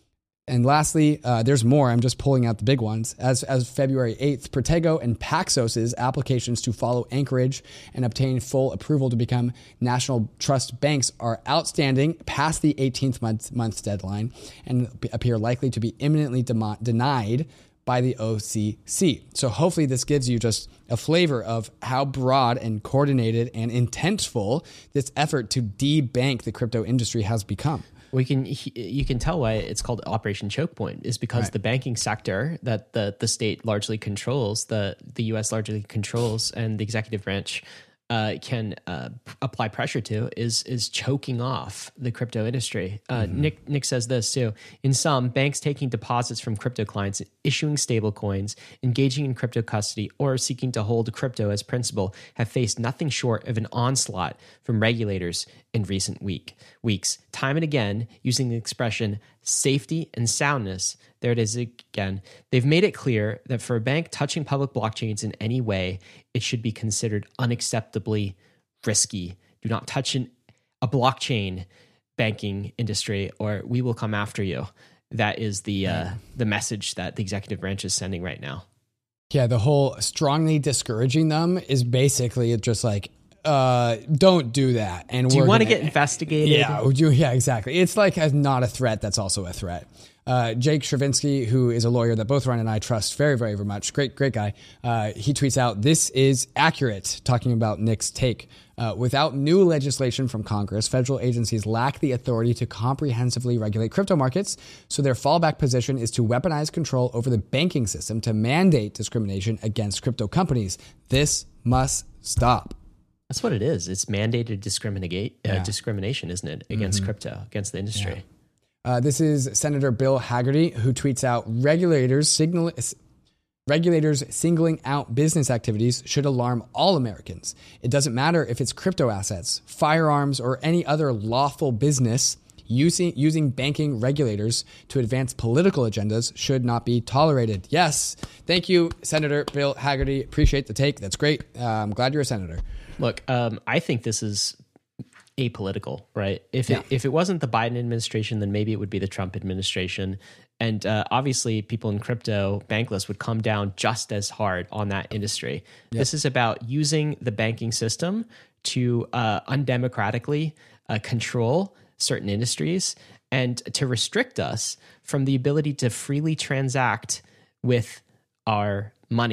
And lastly, uh, there's more. I'm just pulling out the big ones. As as February eighth, Protego and Paxos's applications to follow Anchorage and obtain full approval to become national trust banks are outstanding past the eighteenth month, month deadline and appear likely to be imminently dem- denied by the O C C. So hopefully this gives you just a flavor of how broad and coordinated and intentful this effort to debank the crypto industry has become. We can you can tell why it's called Operation Choke Point is because right. the banking sector that the the state largely controls, the the U S largely controls, and the executive branch Uh, can uh, apply pressure to is is choking off the crypto industry. Uh, mm-hmm. Nick Nick says this too. In sum, banks taking deposits from crypto clients, issuing stable coins, engaging in crypto custody, or seeking to hold crypto as principal have faced nothing short of an onslaught from regulators in recent week weeks. Time and again, using the expression safety and soundness, there it is again, they've made it clear that for a bank touching public blockchains in any way, it should be considered unacceptably risky. Do not touch an, a blockchain banking industry or we will come after you. That is the uh, the message that the executive branch is sending right now. Yeah, the whole strongly discouraging them is basically just like, uh, don't do that. And do you want to gonna, get investigated? Yeah, would you, yeah, exactly. It's like a, not a threat. That's also a threat. Uh, Jake Stravinsky, who is a lawyer that both Ryan and I trust very, very, very much. Great, great guy. Uh, he tweets out, this is accurate, talking about Nick's take. Uh, without new legislation from Congress, federal agencies lack the authority to comprehensively regulate crypto markets, so their fallback position is to weaponize control over the banking system to mandate discrimination against crypto companies. This must stop. That's what it is. It's mandated discriminate, uh, yeah. discrimination, isn't it, against mm-hmm. crypto, against the industry. Yeah. Uh, this is Senator Bill Haggerty, who tweets out, regulators signal, regulators singling out business activities should alarm all Americans. It doesn't matter if it's crypto assets, firearms, or any other lawful business. Using, using banking regulators to advance political agendas should not be tolerated. Yes. Thank you, Senator Bill Haggerty. Appreciate the take. That's great. Uh, I'm glad you're a senator. Look, um, I think this is apolitical, right? If yeah. it, if it wasn't the Biden administration, then maybe it would be the Trump administration. And uh, obviously, people in crypto, Bankless, would come down just as hard on that industry. Yep. This is about using the banking system to uh, undemocratically uh, control certain industries and to restrict us from the ability to freely transact with our money.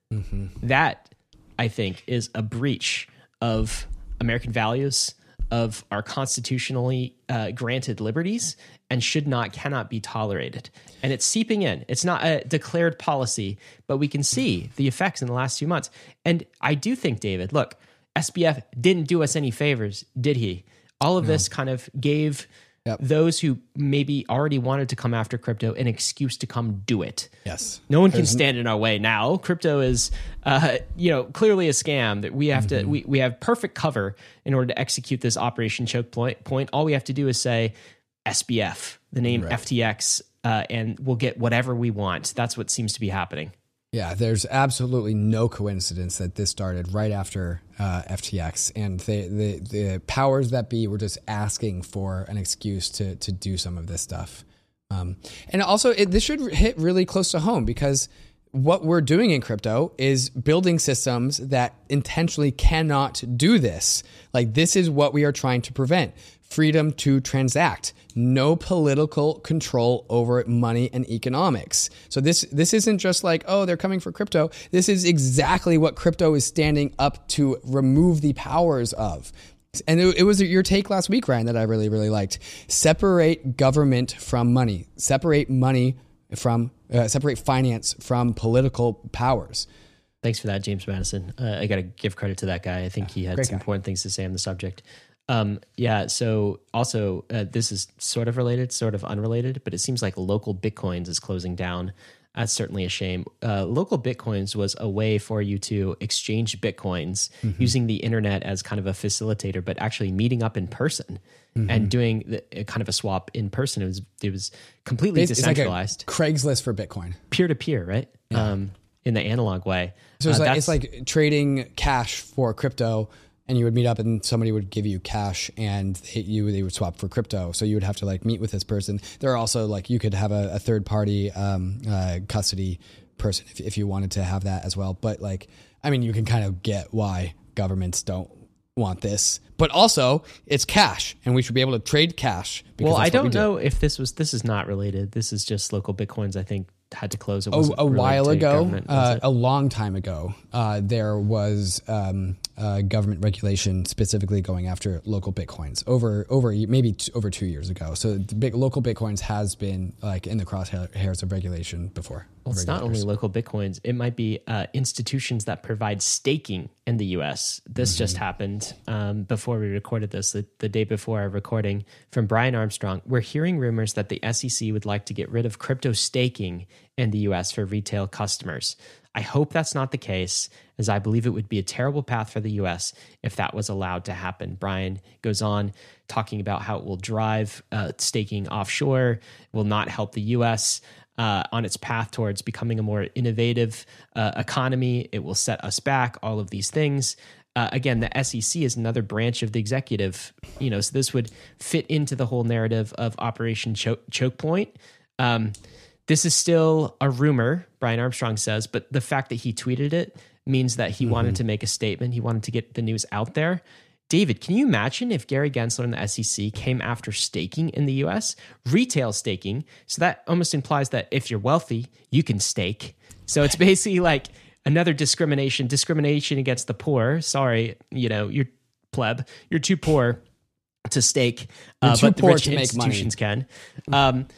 Mm-hmm. That, I think, is a breach of American values, of our constitutionally uh, granted liberties, and should not, cannot be tolerated. And it's seeping in. It's not a declared policy, but we can see the effects in the last few months. And I do think, David, look, S B F didn't do us any favors, did he? All of no. this kind of gave yep. those who maybe already wanted to come after crypto an excuse to come do it. Yes. No one can There's stand in our way now. Crypto is, uh, you know, clearly a scam that we have mm-hmm. to, we, we have perfect cover in order to execute this Operation Choke Point. point. All we have to do is say S B F, the name right. F T X, uh, and we'll get whatever we want. That's what seems to be happening. Yeah, there's absolutely no coincidence that this started right after uh, F T X, and the, the the powers that be were just asking for an excuse to to do some of this stuff. Um, and also, it, this should hit really close to home, because what we're doing in crypto is building systems that intentionally cannot do this. Like, this is what we are trying to prevent. Freedom to transact, no political control over money and economics. So this this isn't just like, oh, they're coming for crypto. This is exactly what crypto is standing up to remove the powers of. And it, it was your take last week, Ryan, that I really, really liked. Separate government from money. Separate money from, uh, separate finance from political powers. Thanks for that, James Madison. Uh, I got to give credit to that guy. I think he had Great some guy. important things to say on the subject. Um, yeah. So also, uh, this is sort of related, sort of unrelated, but it seems like local Bitcoins is closing down. That's certainly a shame. Uh, local Bitcoins was a way for you to exchange Bitcoins mm-hmm. using the internet as kind of a facilitator, but actually meeting up in person mm-hmm. and doing the, kind of a swap in person. It was, it was completely it's, decentralized. It's like a Craigslist for Bitcoin. Peer to peer, right? Yeah. Um, in the analog way. So it's, uh, like, it's like trading cash for crypto. And you would meet up and somebody would give you cash and they, you they would swap for crypto. So you would have to like meet with this person. There are also like you could have a, a third party um, uh, custody person if, if you wanted to have that as well. But like, I mean, you can kind of get why governments don't want this. But also, it's cash, and we should be able to trade cash. Well, I don't we do. know if this was this is not related. This is just local Bitcoins, I think. Had to close. It a, a while ago, uh, a long time ago, uh, there was um, uh, government regulation specifically going after local Bitcoins over over maybe t- over two years ago. So the big, local Bitcoins has been like in the crosshairs of regulation before. Well, it's not only local Bitcoins. It might be uh, institutions that provide staking in the U S. This mm-hmm. just happened um, before we recorded this, the, the day before our recording, from Brian Armstrong. We're hearing rumors that the S E C would like to get rid of crypto staking in the U S for retail customers. I hope that's not the case, as I believe it would be a terrible path for the U S if that was allowed to happen. Brian goes on talking about how it will drive uh, staking offshore, will not help the U S uh, on its path towards becoming a more innovative uh, economy. It will set us back, all of these things. Uh, again, the S E C is another branch of the executive, you know, so this would fit into the whole narrative of Operation Choke, Choke Point. Um, This is still a rumor, Brian Armstrong says, but the fact that he tweeted it means that he mm-hmm. wanted to make a statement. He wanted to get the news out there. David, can you imagine if Gary Gensler and the S E C came after staking in the U S? Retail staking. So that almost implies that if you're wealthy, you can stake. So it's basically like another discrimination, discrimination against the poor. Sorry, you know, you're pleb. You're too poor to stake, uh, but the rich institutions can. Um,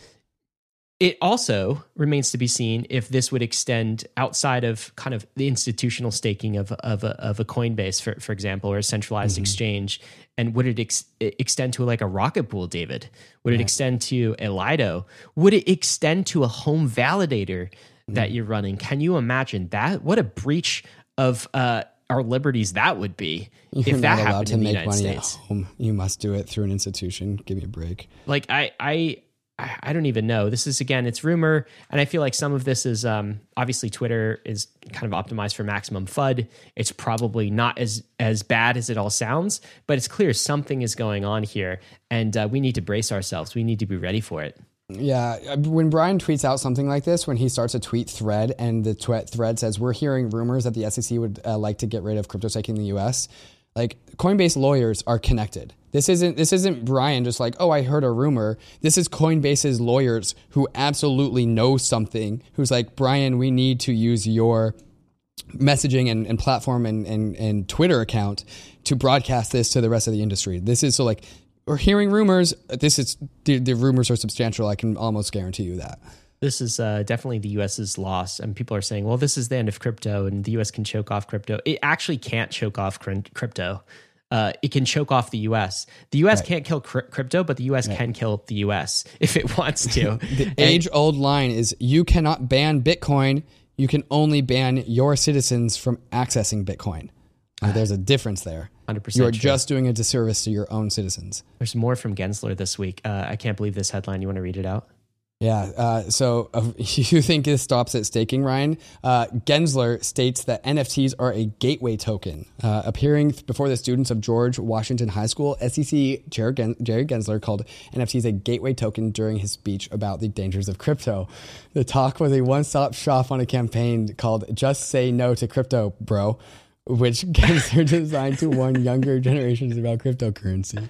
It also remains to be seen if this would extend outside of kind of the institutional staking of of a, of a Coinbase, for for example, or a centralized mm-hmm. exchange, and would it ex- extend to like a Rocket Pool, David? Would right. it extend to a Lido? Would it extend to a home validator mm-hmm. that you're running? Can you imagine that? What a breach of uh, our liberties that would be you're if that not happened to in the make United money States. At home. You must do it through an institution. Give me a break. Like I I. I don't even know. This is, again, it's rumor. And I feel like some of this is, um, obviously Twitter is kind of optimized for maximum F U D. It's probably not as, as bad as it all sounds, but it's clear something is going on here. And uh, we need to brace ourselves. We need to be ready for it. Yeah. When Brian tweets out something like this, when he starts a tweet thread and the tweet thread says, we're hearing rumors that the S E C would uh, like to get rid of crypto staking in the U S, like Coinbase lawyers are connected. This isn't this isn't Brian just like, oh, I heard a rumor. This is Coinbase's lawyers who absolutely know something, who's like, Brian, we need to use your messaging and, and platform and, and, and Twitter account to broadcast this to the rest of the industry. This is so like, we're hearing rumors. This is, the, the rumors are substantial. I can almost guarantee you that. This is uh, definitely the U S's loss. And people are saying, well, this is the end of crypto and the U S can choke off crypto. It actually can't choke off crypto. Uh, it can choke off the U S. The U S right. can't kill cri- crypto, but the U S right. can kill the U S if it wants to. The age-old line is you cannot ban Bitcoin. You can only ban your citizens from accessing Bitcoin. Uh, there's a difference there. one hundred percent You're true. just doing a disservice to your own citizens. There's more from Gensler this week. Uh, I can't believe this headline. You want to read it out? Yeah. Uh, so uh, you think this stops at staking, Ryan? Uh, Gensler states that N F Ts are a gateway token. Uh, appearing before the students of George Washington High School, S E C Chair Gen- Jerry Gensler called N F Ts a gateway token during his speech about the dangers of crypto. The talk was a one-stop shop on a campaign called Just Say No to Crypto, Bro, which Gensler designed to warn younger generations about cryptocurrency.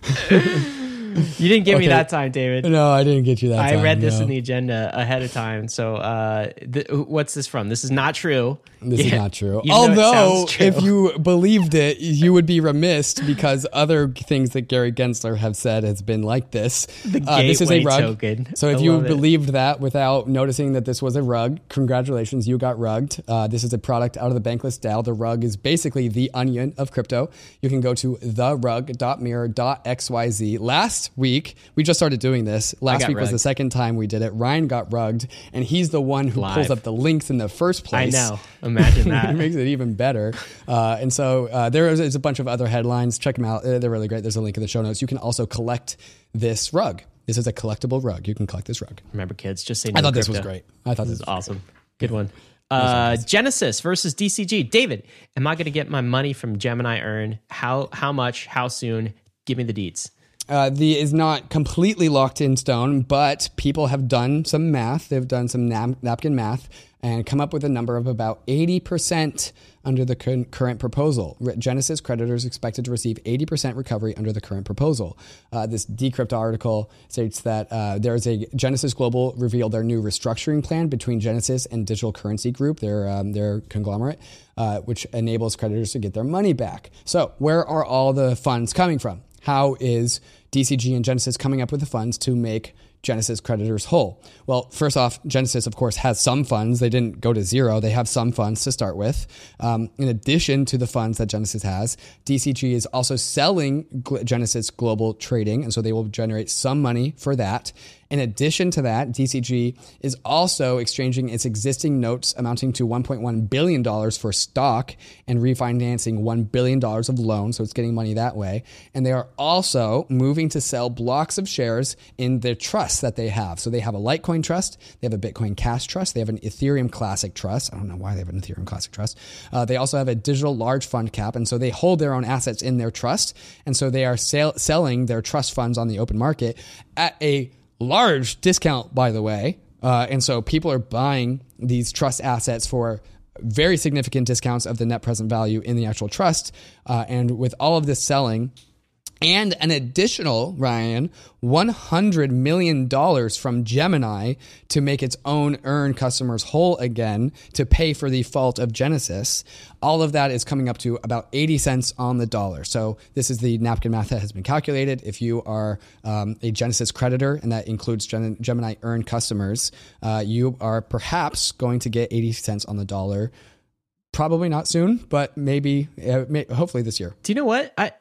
You didn't give okay. me that time, David. No, I didn't get you that I time. I read this no. in the agenda ahead of time. So uh, th- what's this from? This is not true. This yeah. is not true. Although, true. If you believed it, you would be remiss because other things that Gary Gensler have said has been like this. The uh, gateway this is a rug. token. So if I you love believed it. that without noticing that this was a rug, congratulations, you got rugged. Uh, this is a product out of the Bankless DAO. The rug is basically the onion of crypto. You can go to the rug dot mirror dot x y z. Last week, we just started doing this. Last week rugged. was the second time we did it. Ryan got rugged, and he's the one who Live. pulls up the links in the first place. I know. Imagine that. It makes it even better. Uh, and so uh, there is, is a bunch of other headlines. Check them out. Uh, they're really great. There's a link in the show notes. You can also collect this rug. This is a collectible rug. You can collect this rug. Remember, kids, just say no I thought crypto. this was great. I thought this, this was awesome. Good one. Uh, Genesis versus D C G. David, am I going to get my money from Gemini Earn? How how much? How soon? Give me the deets. Uh, the is not completely locked in stone, but people have done some math. They've done some nap- napkin math and come up with a number of about eighty percent under the con- current proposal. Re- Genesis creditors expected to receive eighty percent recovery under the current proposal. Uh, this Decrypt article states that uh, there's a Genesis Global revealed their new restructuring plan between Genesis and Digital Currency Group, their um, their conglomerate, uh, which enables creditors to get their money back. So where are all the funds coming from? How is D C G and Genesis coming up with the funds to make Genesis creditors whole? Well, first off, Genesis, of course, has some funds. They didn't go to zero. They have some funds to start with. Um, in addition to the funds that Genesis has, D C G is also selling G- Genesis Global Trading, and so they will generate some money for that. In addition to that, D C G is also exchanging its existing notes amounting to one point one billion dollars for stock and refinancing one billion dollars of loans, so it's getting money that way. And they are also moving to sell blocks of shares in the trusts that they have. So they have a Litecoin trust, they have a Bitcoin Cash trust, they have an Ethereum Classic trust. I don't know why they have an Ethereum Classic trust. Uh, they also have a digital large fund cap, and so they hold their own assets in their trust. And so they are sale- selling their trust funds on the open market at a large discount, by the way. Uh, and so people are buying these trust assets for very significant discounts of the net present value in the actual trust. Uh, and with all of this selling, and an additional, Ryan, one hundred million dollars from Gemini to make its own Earn customers whole again to pay for the fault of Genesis. All of that is coming up to about eighty cents on the dollar. So this is the napkin math that has been calculated. If you are um, a Genesis creditor, and that includes Gen- Gemini Earn customers, uh, you are perhaps going to get eighty cents on the dollar. Probably not soon, but maybe, uh, may- hopefully this year. Do you know what? I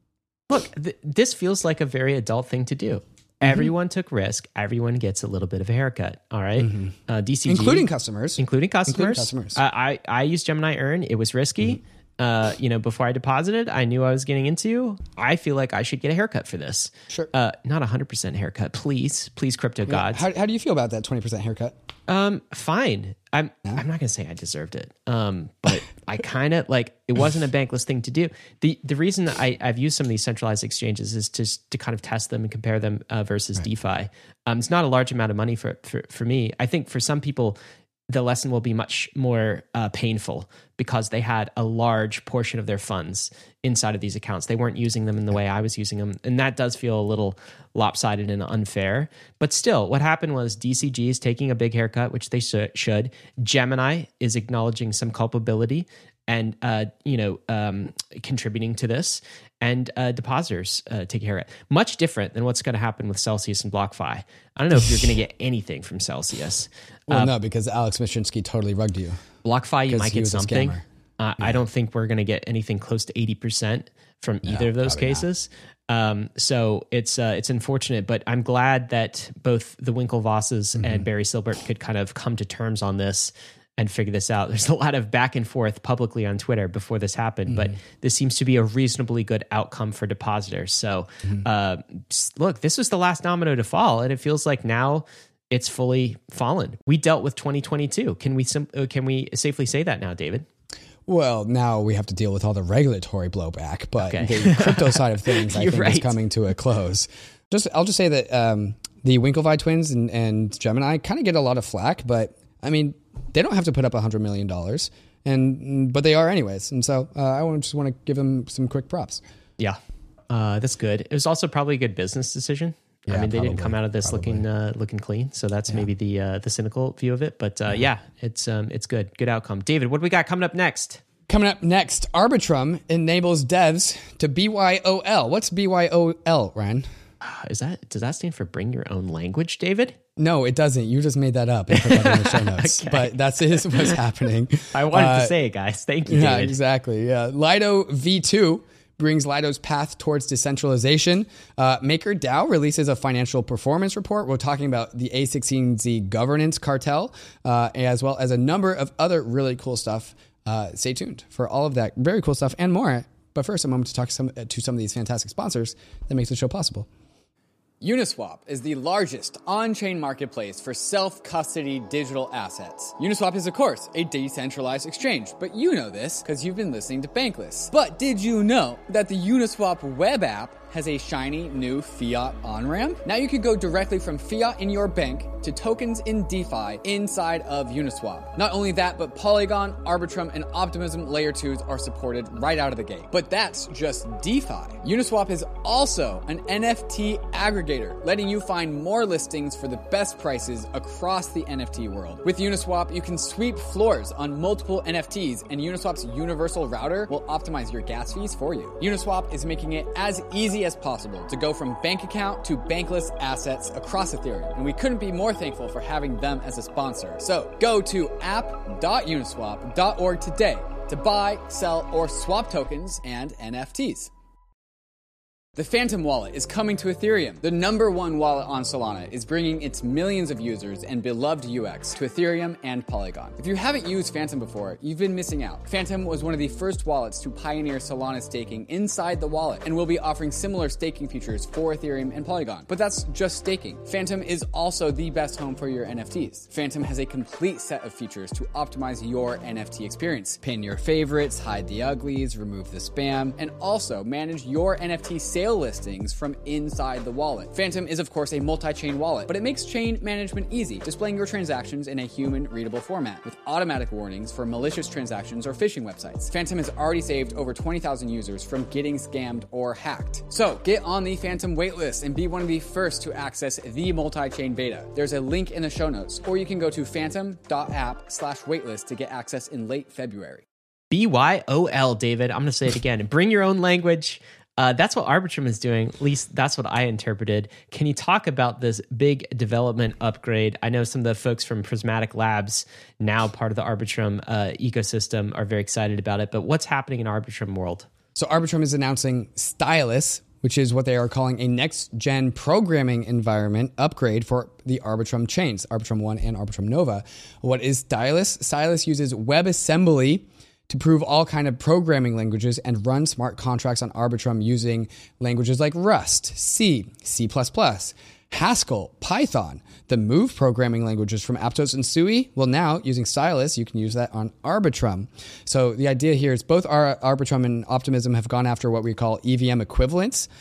Look, th- this feels like a very adult thing to do. Mm-hmm. Everyone took risk. Everyone gets a little bit of a haircut. All right. Mm-hmm. Uh, D C G. Including customers. Including customers. Including customers. Uh, I, I used Gemini Earn. It was risky. Mm-hmm. Uh, you know, before I deposited, I knew I was getting into. I feel like I should get a haircut for this. Sure. Uh, not a one hundred percent haircut. Please. Please, crypto yeah. gods. How, how do you feel about that twenty percent haircut? Um, fine. I'm yeah. I'm not gonna say I deserved it. Um, but I kind of like it wasn't a bankless thing to do. The the reason that I, I've used some of these centralized exchanges is just to kind of test them and compare them uh, versus right. DeFi. Um, it's not a large amount of money for, for for me. I think for some people, the lesson will be much more uh, painful because they had a large portion of their funds inside of these accounts. They weren't using them in the way I was using them. And that does feel a little lopsided and unfair. But still, what happened was D C G is taking a big haircut, which they should. Gemini is acknowledging some culpability and, uh, you know, um, contributing to this. And uh, depositors uh, take care of it. Much different than what's going to happen with Celsius and BlockFi. I don't know if you're going to get anything from Celsius. Well, uh, no, because Alex Mashinsky totally rugged you. BlockFi, you might get something. Uh, yeah. I don't think we're going to get anything close to eighty percent from either no, of those cases. Um, so it's uh, it's unfortunate, but I'm glad that both the Winklevosses mm-hmm. and Barry Silbert could kind of come to terms on this and figure this out. There's a lot of back and forth publicly on Twitter before this happened, mm-hmm. but this seems to be a reasonably good outcome for depositors. So mm-hmm. uh, look, this was the last domino to fall, and it feels like now it's fully fallen. We dealt with twenty twenty-two. Can we sim- can we safely say that now, David? Well, now we have to deal with all the regulatory blowback, but okay. the crypto side of things, I think, right. is coming to a close. Just, I'll just say that um, the Winklevi twins and, and Gemini kind of get a lot of flack, but I mean, they don't have to put up one hundred million dollars, and but they are anyways. And so uh, I just want to give them some quick props. Yeah, uh, that's good. It was also probably a good business decision. Yeah, I mean, they probably, didn't come out of this probably. looking uh, looking clean, so that's yeah. maybe the uh, the cynical view of it. But uh, yeah. yeah, it's um, it's good, good outcome. David, what do we got coming up next? Coming up next, Arbitrum enables devs to B Y O L. What's B Y O L, Ryan? Uh, is that does that stand for bring your own language, David? No, it doesn't. You just made that up and put that in the show notes. okay. But that's is what's happening. I wanted uh, to say it, guys. Thank you, David. Yeah, exactly. Yeah, Lido V two brings Lido's path towards decentralization. Uh, MakerDAO releases a financial performance report. We're talking about the A sixteen Z governance cartel, uh, as well as a number of other really cool stuff. Uh, stay tuned for all of that very cool stuff and more. But first, a moment to talk some, uh, to some of these fantastic sponsors that makes the show possible. Uniswap is the largest on-chain marketplace for self-custody digital assets. Uniswap is, of course, a decentralized exchange, but you know this because you've been listening to Bankless. But did you know that the Uniswap web app has a shiny new fiat on-ramp? Now you can go directly from fiat in your bank to tokens in DeFi inside of Uniswap. Not only that, but Polygon, Arbitrum, and Optimism Layer twos are supported right out of the gate. But that's just DeFi. Uniswap is also an N F T aggregator, letting you find more listings for the best prices across the N F T world. With Uniswap, you can sweep floors on multiple N F Ts, and Uniswap's universal router will optimize your gas fees for you. Uniswap is making it as easy as possible to go from bank account to bankless assets across Ethereum, and we couldn't be more thankful for having them as a sponsor. So go to app dot uniswap dot org today to buy, sell, or swap tokens and N F Ts. The Phantom Wallet is coming to Ethereum. The number one wallet on Solana is bringing its millions of users and beloved U X to Ethereum and Polygon. If you haven't used Phantom before, you've been missing out. Phantom was one of the first wallets to pioneer Solana staking inside the wallet and will be offering similar staking features for Ethereum and Polygon. But that's just staking. Phantom is also the best home for your N F Ts. Phantom has a complete set of features to optimize your N F T experience. Pin your favorites, hide the uglies, remove the spam, and also manage your N F T sale listings from inside the wallet. Phantom is, of course, a multi-chain wallet, but it makes chain management easy, displaying your transactions in a human-readable format with automatic warnings for malicious transactions or phishing websites. Phantom has already saved over twenty thousand users from getting scammed or hacked. So get on the Phantom waitlist and be one of the first to access the multi-chain beta. There's a link in the show notes, or you can go to phantom dot app slash waitlist to get access in late February. B Y O L, David. I'm going to say it again. Bring your own language. Uh, that's what Arbitrum is doing. At least that's what I interpreted. Can you talk about this big development upgrade? I know some of the folks from Prismatic Labs, now part of the Arbitrum uh, ecosystem, are very excited about it. But what's happening in Arbitrum world? So Arbitrum is announcing Stylus, which is what they are calling a next-gen programming environment upgrade for the Arbitrum chains, Arbitrum one and Arbitrum Nova. What is Stylus? Stylus uses WebAssembly to prove all kind of programming languages and run smart contracts on Arbitrum using languages like Rust, C, C plus plus, Haskell, Python. The Move programming languages from Aptos and Sui, well, now using Stylus, you can use that on Arbitrum. So the idea here is both our Arbitrum and Optimism have gone after what we call E V M equivalents,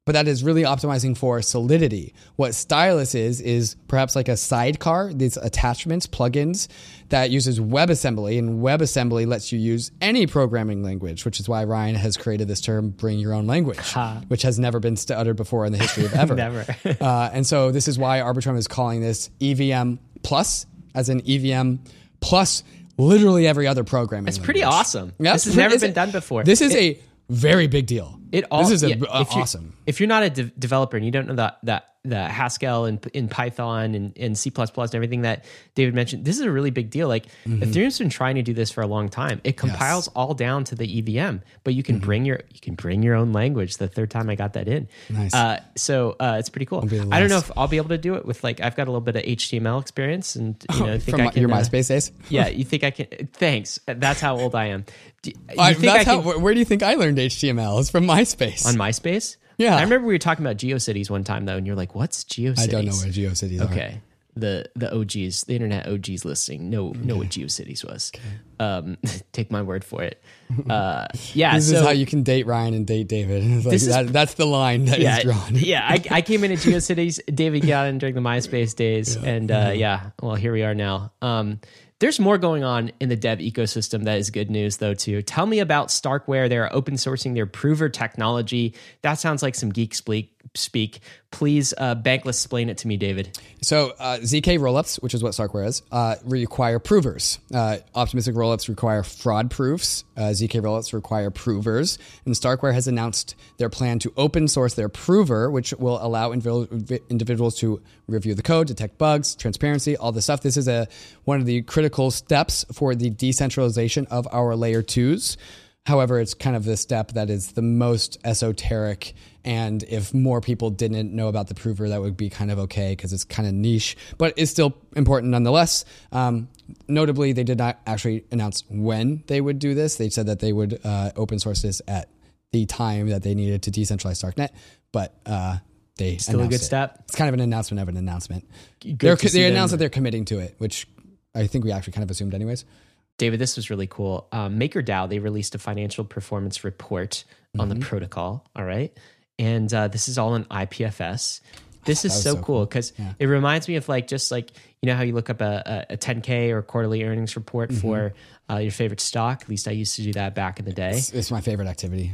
but that is really optimizing for Solidity. What Stylus is, is perhaps like a sidecar, these attachments, plugins that uses WebAssembly, and WebAssembly lets you use any programming language, which is why Ryan has created this term, bring your own language, ha. which has never been uttered before in the history of ever. Never. uh, and so this is why Arbitrum is calling this E V M Plus, as in E V M plus literally every other programming It's language. pretty awesome. Yeah, this has never been it, done before. This is it, a very big deal. It all, this is a, yeah, uh, if awesome. If you're not a de- developer and you don't know that that the Haskell and in Python and, and C plus plus and everything that David mentioned, this is a really big deal. Like mm-hmm. Ethereum's been trying to do this for a long time. It compiles yes. all down to the E V M, but you can mm-hmm. bring your you can bring your own language. The third time I got that in, nice. Uh, so uh, it's pretty cool. I don't know if I'll be able to do it with like I've got a little bit of H T M L experience and you know oh, think from I can, your uh, MySpace days. Yeah, you think I can? Thanks. That's how old I am. Do, I, that's how. Can, where do you think I learned H T M L? It's from MySpace. On MySpace. Yeah, I remember we were talking about GeoCities one time though, and you're like, "What's GeoCities?" I don't know what GeoCities are. Okay, the the O Gs, the internet O Gs listing. No, okay. know what GeoCities was. Okay. Um, take my word for it. Uh, yeah, this so, is how you can date Ryan and date David. Like this that, is, that's the line that yeah, is drawn. Yeah, I, I came into GeoCities. David got in during the MySpace days, yeah. and uh, yeah. yeah, well, here we are now. Um, There's more going on in the dev ecosystem that is good news, though, too. Tell me about Starkware. They're open sourcing their prover technology. That sounds like some geek speak. Please, uh, Bankless, explain it to me, David. So uh, Z K rollups, which is what Starkware is, uh, require provers. Uh, optimistic rollups require fraud proofs. Uh, Z K rollups require provers. And Starkware has announced their plan to open source their prover, which will allow indiv- individuals to review the code, detect bugs, transparency, all this stuff. This is a one of the critical steps for the decentralization of our layer twos. However, it's kind of the step that is the most esoteric, and if more people didn't know about the prover, that would be kind of okay because it's kind of niche, but it's still important nonetheless. Um, notably, they did not actually announce when they would do this. They said that they would uh, open source this at the time that they needed to decentralize Starknet, but uh, they still a good it. step. It's kind of an announcement of an announcement. They announced that they're committing to it, which I think we actually kind of assumed anyways. David, this was really cool. Um, MakerDAO, they released a financial performance report mm-hmm. on the protocol, all right? And uh, this is all in I P F S. This is so, so cool because cool. yeah. it reminds me of like just like, you know how you look up a, a ten K or quarterly earnings report mm-hmm. for uh, your favorite stock? At least I used to do that back in the day. It's, it's my favorite activity.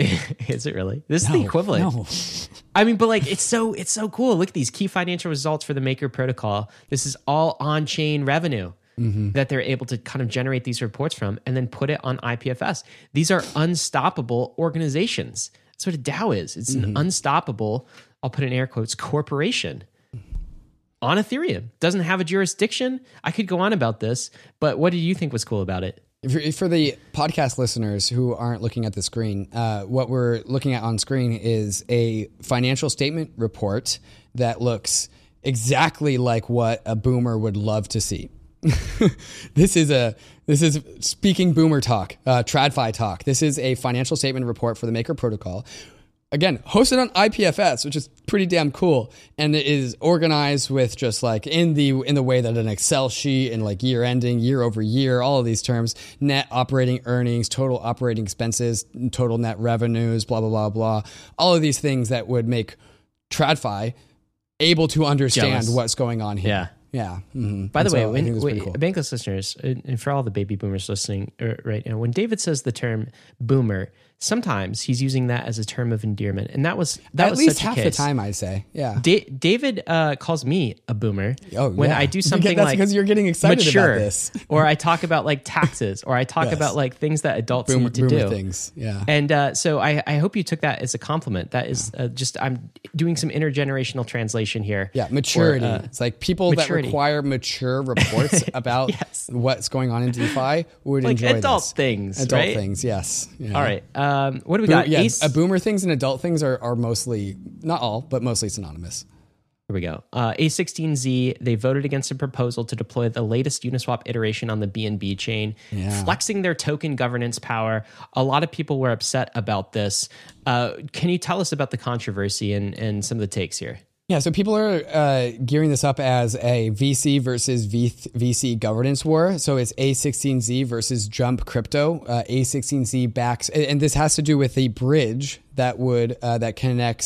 Is it really? This no, is the equivalent. No. I mean, but like it's so it's so cool. Look at these key financial results for the Maker protocol. This is all on-chain revenue. Mm-hmm. that they're able to kind of generate these reports from and then put it on I P F S. These are unstoppable organizations. That's what a DAO is. It's mm-hmm. an unstoppable, I'll put in air quotes, corporation on Ethereum. Doesn't have a jurisdiction. I could go on about this, but what did you think was cool about it? For the podcast listeners who aren't looking at the screen, uh, what we're looking at on screen is a financial statement report that looks exactly like what a boomer would love to see. this is a this is speaking boomer talk, uh, TradFi talk. This is a financial statement report for the Maker protocol. Again, hosted on I P F S, which is pretty damn cool, and it is organized with just like in the in the way that an Excel sheet and like year ending, year over year, all of these terms, net operating earnings, total operating expenses, total net revenues, blah blah blah blah, all of these things that would make TradFi able to understand Jealous. what's going on here. Yeah. Yeah. Mm-hmm. By the and way, so when, when cool. Bankless listeners, and for all the baby boomers listening right now, when David says the term boomer, sometimes he's using that as a term of endearment, and that was that at was least such half a case. the time. I'd say, yeah. Da- David uh, calls me a boomer oh, when yeah. I do something that's like because you're getting excited mature, about this, or I talk about like taxes, or I talk yes. about like things that adults boomer, need to boomer do. Things, yeah. And uh, so I, I hope you took that as a compliment. That is uh, just I'm doing some intergenerational translation here. Yeah, maturity. Or, uh, it's like people maturity. that require mature reports about yes. what's going on in DeFi would like enjoy adult this. things. Adult right? things, yes. Yeah. All right. Um, what do we Bo- got? Yeah, Ace? uh, boomer things and adult things are, are mostly, not all, but mostly synonymous. Here we go. Uh, A sixteen Z, they voted against a proposal to deploy the latest Uniswap iteration on the B N B chain, yeah. flexing their token governance power. A lot of people were upset about this. Uh, can you tell us about the controversy and, and some of the takes here? Yeah, so people are uh, gearing this up as a V C versus v- VC governance war. So it's A sixteen Z versus Jump Crypto. Uh, A sixteen Z backs, and this has to do with the bridge that would uh, that connects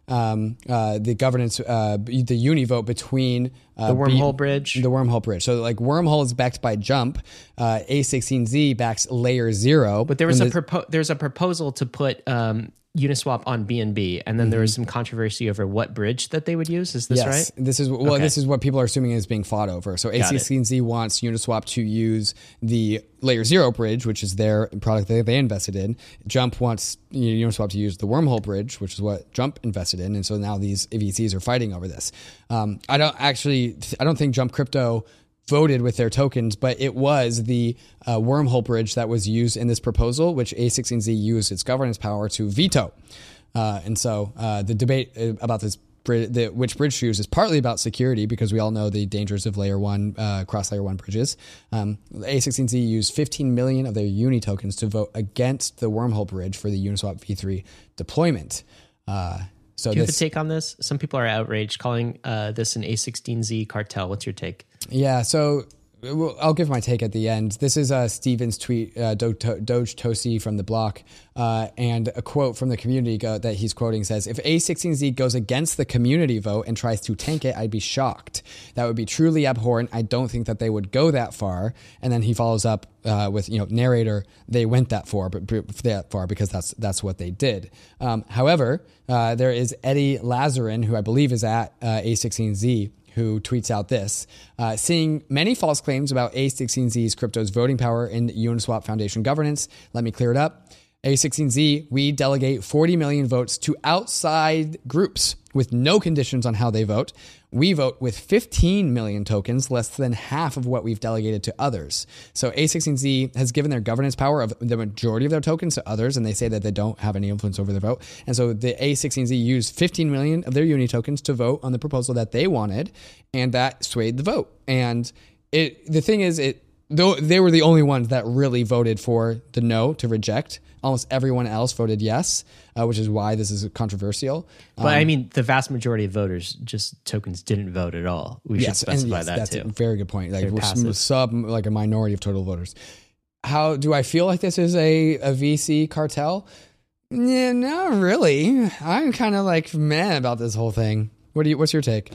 um, uh, the governance, uh, the uni vote between uh, The wormhole B- bridge. The wormhole bridge. So like wormhole is backed by Jump, uh, A sixteen Z backs Layer Zero. But there was a and the- propo- there's a proposal to put um, Uniswap on B N B, and then there was some controversy over what bridge that they would use. Is this yes, right? This is well. Okay. This is what people are assuming is being fought over. So A sixteen Z wants Uniswap to use the Layer Zero bridge, which is their product that they invested in. Jump wants Uniswap to use the Wormhole bridge, which is what Jump invested in, and so now these V Cs are fighting over this. Um, I don't actually. I don't think Jump Crypto voted with their tokens, but it was the uh, Wormhole bridge that was used in this proposal, which A sixteen Z used its governance power to veto. Uh, and so uh, the debate about this bri- the, which bridge to use is partly about security, because we all know the dangers of layer one, uh, cross layer one bridges. Um, A sixteen Z used fifteen million of their Uni tokens to vote against the Wormhole bridge for the Uniswap V three deployment. Uh, so Do you this, have a take on this? Some people are outraged, calling uh, this an A sixteen Z cartel. What's your take? Yeah, so well, I'll give my take at the end. This is uh, Steven's tweet, uh, Do- Do- Doge Tosi from the block, uh, and a quote from the community go- that he's quoting says, "If A sixteen Z goes against the community vote and tries to tank it, I'd be shocked. That would be truly abhorrent. I don't think that they would go that far." And then he follows up uh, with, you know, narrator, they went that far, but that far because that's that's what they did. Um, however, uh, there is Eddie Lazarin, who I believe is at uh, A sixteen Z, who tweets out this, uh, seeing many false claims about A sixteen Z's crypto's voting power in Uniswap Foundation governance. Let me clear it up. A sixteen Z, we delegate forty million votes to outside groups with no conditions on how they vote. We vote with fifteen million tokens, less than half of what we've delegated to others. So A sixteen Z has given their governance power of the majority of their tokens to others, and they say that they don't have any influence over their vote. And so the A sixteen Z used fifteen million of their Uni tokens to vote on the proposal that they wanted, and that swayed the vote. And it the thing is, it though they were the only ones that really voted for the no, to reject. Almost everyone else voted yes, uh, which is why this is controversial. But um, I mean, the vast majority of voters, just tokens, didn't vote at all. We yes, should specify yes, that that's too. a very good point. Like They're we're passive. sub like a minority of total voters. How do I feel like this is a, a V C cartel? Yeah, not really. I'm kind of like meh about this whole thing. What do you? What's your take?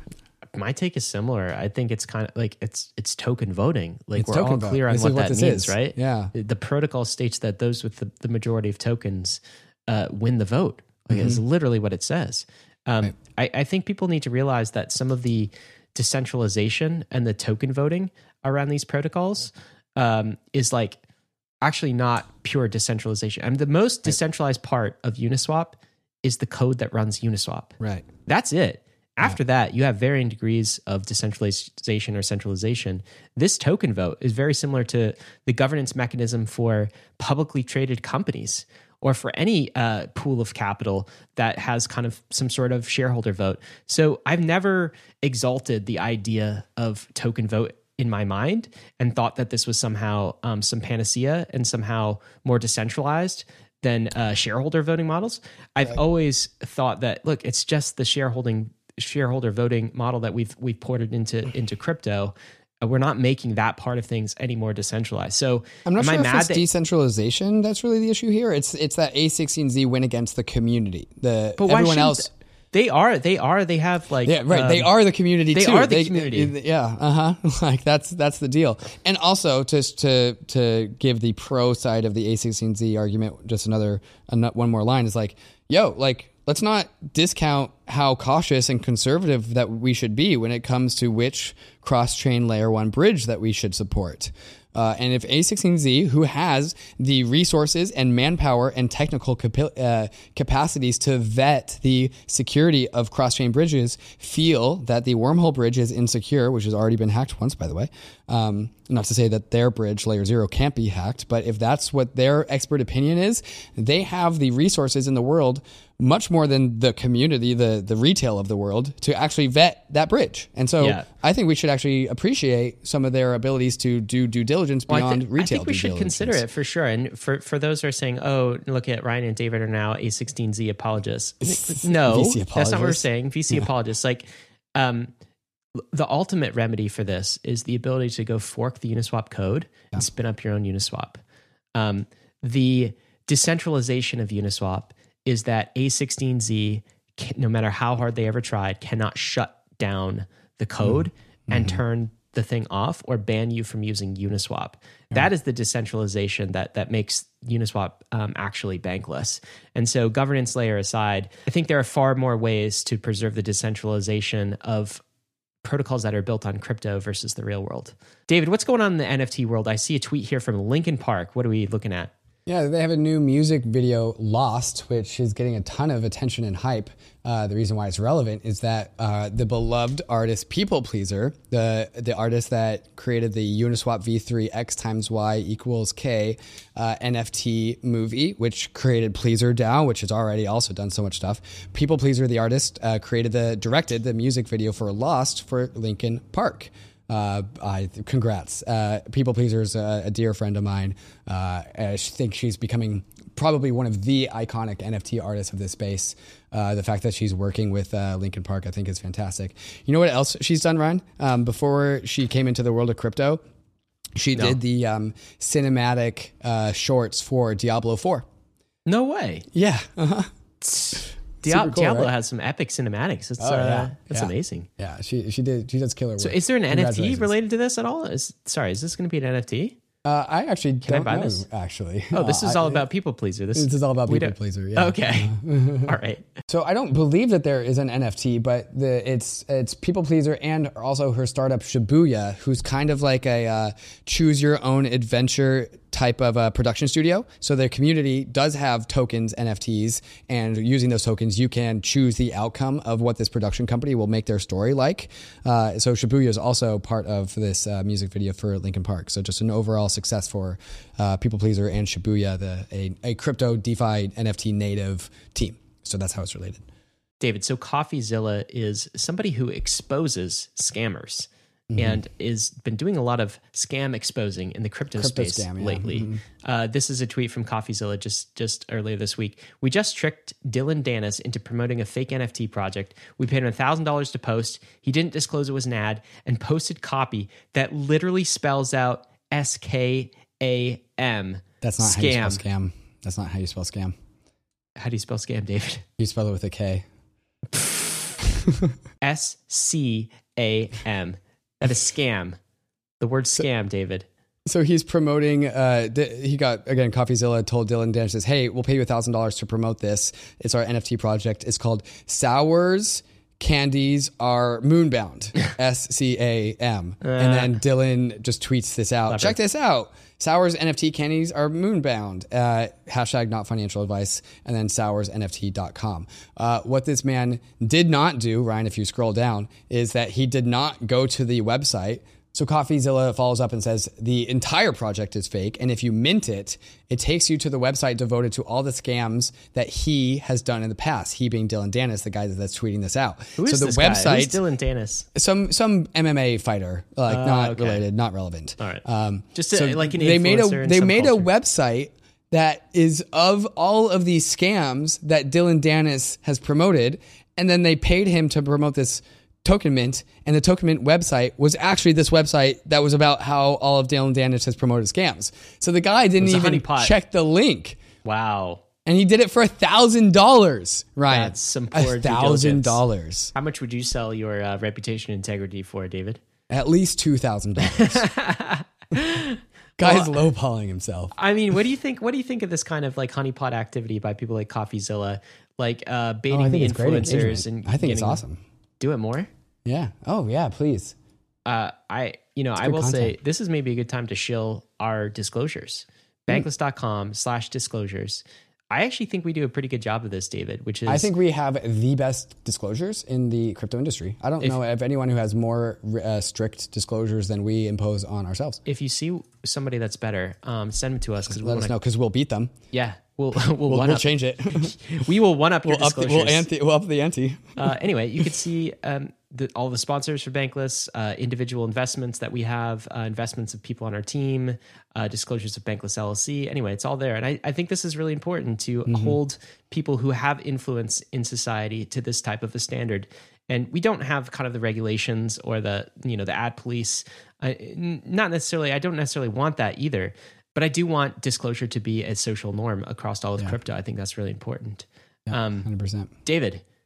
My take is similar. I think it's kind of like it's it's token voting. Like It's we're token all vote. clear on This is what what that this means, is. right? Yeah. The, the protocol states that those with the, the majority of tokens uh, win the vote. Like Mm-hmm. it's literally what it says. Um, I, I think people need to realize that some of the decentralization and the token voting around these protocols um, is like actually not pure decentralization. I mean, the most decentralized part of Uniswap is the code that runs Uniswap. Right. That's it. After that, you have varying degrees of decentralization or centralization. This token vote is very similar to the governance mechanism for publicly traded companies or for any uh, pool of capital that has kind of some sort of shareholder vote. So I've never exalted the idea of token vote in my mind and thought that this was somehow um, some panacea and somehow more decentralized than uh, shareholder voting models. I've right. always thought that, look, it's just the shareholding shareholder voting model that we've we've ported into into crypto. Uh, we're not making that part of things any more decentralized. So I'm not am sure I if mad it's that, decentralization that's really the issue here. It's it's that A sixteen Z win against the community. The but why everyone else. They are. They are. They have like. Yeah, right. Um, they are the community. They too. are the they, community. Yeah. Uh huh. Like that's that's the deal. And also, just to to give the pro side of the A sixteen Z argument, just another one more line is like, yo, like let's not discount how cautious and conservative that we should be when it comes to which cross-chain layer one bridge that we should support. Uh, and if A sixteen Z, who has the resources and manpower and technical capi- uh, capacities to vet the security of cross-chain bridges, feel that the Wormhole bridge is insecure, which has already been hacked once, by the way. Um, not to say that their bridge, Layer Zero, can't be hacked, but if that's what their expert opinion is, they have the resources in the world, much more than the community, the the retail of the world, to actually vet that bridge. And so yeah. I think we should actually appreciate some of their abilities to do due diligence beyond well, I th- retail. I think we due should diligence. consider it for sure. And for, for those who are saying, oh, look at Ryan and David are now A sixteen Z apologists. No, V C that's not what we're apologists. saying. V C Yeah. apologists. Like, um, the ultimate remedy for this is the ability to go fork the Uniswap code and spin up your own Uniswap. Um, the decentralization of Uniswap is that A sixteen Z can, no matter how hard they ever tried, cannot shut down the code mm-hmm. and mm-hmm. turn the thing off or ban you from using Uniswap. Yeah. That is the decentralization that that makes Uniswap um, actually bankless. And so governance layer aside, I think there are far more ways to preserve the decentralization of protocols that are built on crypto versus the real world. David, what's going on in the N F T world? I see a tweet here from Linkin Park. What are we looking at? Yeah, they have a new music video, Lost, which is getting a ton of attention and hype. Uh, the reason why it's relevant is that uh, the beloved artist People Pleaser, the the artist that created the Uniswap v three X times Y equals K uh, N F T movie, which created Pleaser DAO, which has already also done so much stuff. People Pleaser, the artist, uh, created the directed the music video for Lost for Linkin Park. Uh, I congrats. Uh, People Pleaser is a, a dear friend of mine. Uh, I think she's becoming probably one of the iconic N F T artists of this space. Uh, the fact that she's working with uh, Linkin Park, I think, is fantastic. You know what else she's done, Ryan? Um, before she came into the world of crypto, she no. did the um, cinematic uh, shorts for Diablo four. No way. Yeah. Uh-huh. Diablo, cool, Diablo right? has some epic cinematics. It's oh, yeah. uh, that's yeah. amazing. Yeah, she she did she does killer work. So, is there an N F T related to this at all? Is sorry, is this going to be an N F T? Uh, I actually Can don't I buy know. This? Actually, oh, this uh, is all I, about People Pleaser. This, this is all about People don't... Pleaser. Yeah. Okay. all right. So I don't believe that there is an N F T, but the, it's it's People Pleaser and also her startup Shibuya, who's kind of like a uh, choose your own adventure type of a production studio. So their community does have tokens, N F Ts, and using those tokens, you can choose the outcome of what this production company will make their story like. Uh, so Shibuya is also part of this uh, music video for Linkin Park. So just an overall success for uh, People Pleaser and Shibuya, the a, a crypto DeFi N F T native team. So that's how it's related. David, so CoffeeZilla is somebody who exposes scammers. Mm-hmm. And is been doing a lot of scam exposing in the crypto, crypto space scam, yeah. lately. Mm-hmm. Uh, this is a tweet from CoffeeZilla just just earlier this week. We just tricked Dylan Danis into promoting a fake N F T project. We paid him one thousand dollars to post. He didn't disclose it was an ad and posted copy that literally spells out S K A M. That's not scam. how you spell scam. That's not how you spell scam. How do you spell scam, David? You spell it with a K. S C A M. That is scam. The word scam, David. So he's promoting, uh, he got, again, CoffeeZilla told Dylan Danis, says, hey, we'll pay you one thousand dollars to promote this. It's our N F T project. It's called Sours Candies Are Moonbound. S C A M. Uh, and then Dylan just tweets this out. Clever. Check this out. Sours N F T candies are moonbound. Uh, hashtag not financial advice. And then sours N F T dot com. Uh, what this man did not do, Ryan, if you scroll down, is that he did not go to the website. So CoffeeZilla follows up and says the entire project is fake. And if you mint it, it takes you to the website devoted to all the scams that he has done in the past. He being Dylan Danis, the guy that's tweeting this out. Who is so the this website, guy? Who's Dylan Danis? Some some M M A fighter, like uh, not okay. related, not relevant. All right. Um, Just to, so like an they made influencer a in they some made culture. a website that is of all of these scams that Dylan Danis has promoted, and then they paid him to promote this Token Mint, and the Token Mint website was actually this website that was about how all of Dylan Danis has promoted scams. So the guy didn't even check the link. Wow. And he did it for a thousand dollars, Ryan. That's some poor a thousand dollars. How much would you sell your uh, reputation and integrity for, David? At least two thousand dollars. Guy's well, lowballing himself. I mean, what do you think? What do you think of this kind of like honeypot activity by people like CoffeeZilla, like uh, baiting oh, the influencers? And I think getting, it's awesome. Do it more. Yeah. Oh, yeah. Please. Uh, I, you know, it's I will content. say this is maybe a good time to shill our disclosures. Bankless dot com slash disclosures. I actually think we do a pretty good job of this, David, which is... I think we have the best disclosures in the crypto industry. I don't if, know of anyone who has more uh, strict disclosures than we impose on ourselves. If you see somebody that's better, um, send them to us. Let we us wanna, know, because we'll beat them. Yeah. We'll we'll, we'll, one we'll up. change it. We will one up your we'll disclosures. Up the, we'll, ante, we'll up the ante. uh, anyway, you can see um, the, all the sponsors for Bankless, uh, individual investments that we have, uh, investments of people on our team, uh, disclosures of Bankless L L C. Anyway, it's all there. And I, I think this is really important to mm-hmm. hold people who have influence in society to this type of a standard. And we don't have kind of the regulations or the, you know, the ad police. Uh, not necessarily, I don't necessarily want that either. But I do want disclosure to be a social norm across all of yeah. crypto. I think that's really important. Yeah, um, one hundred percent. David,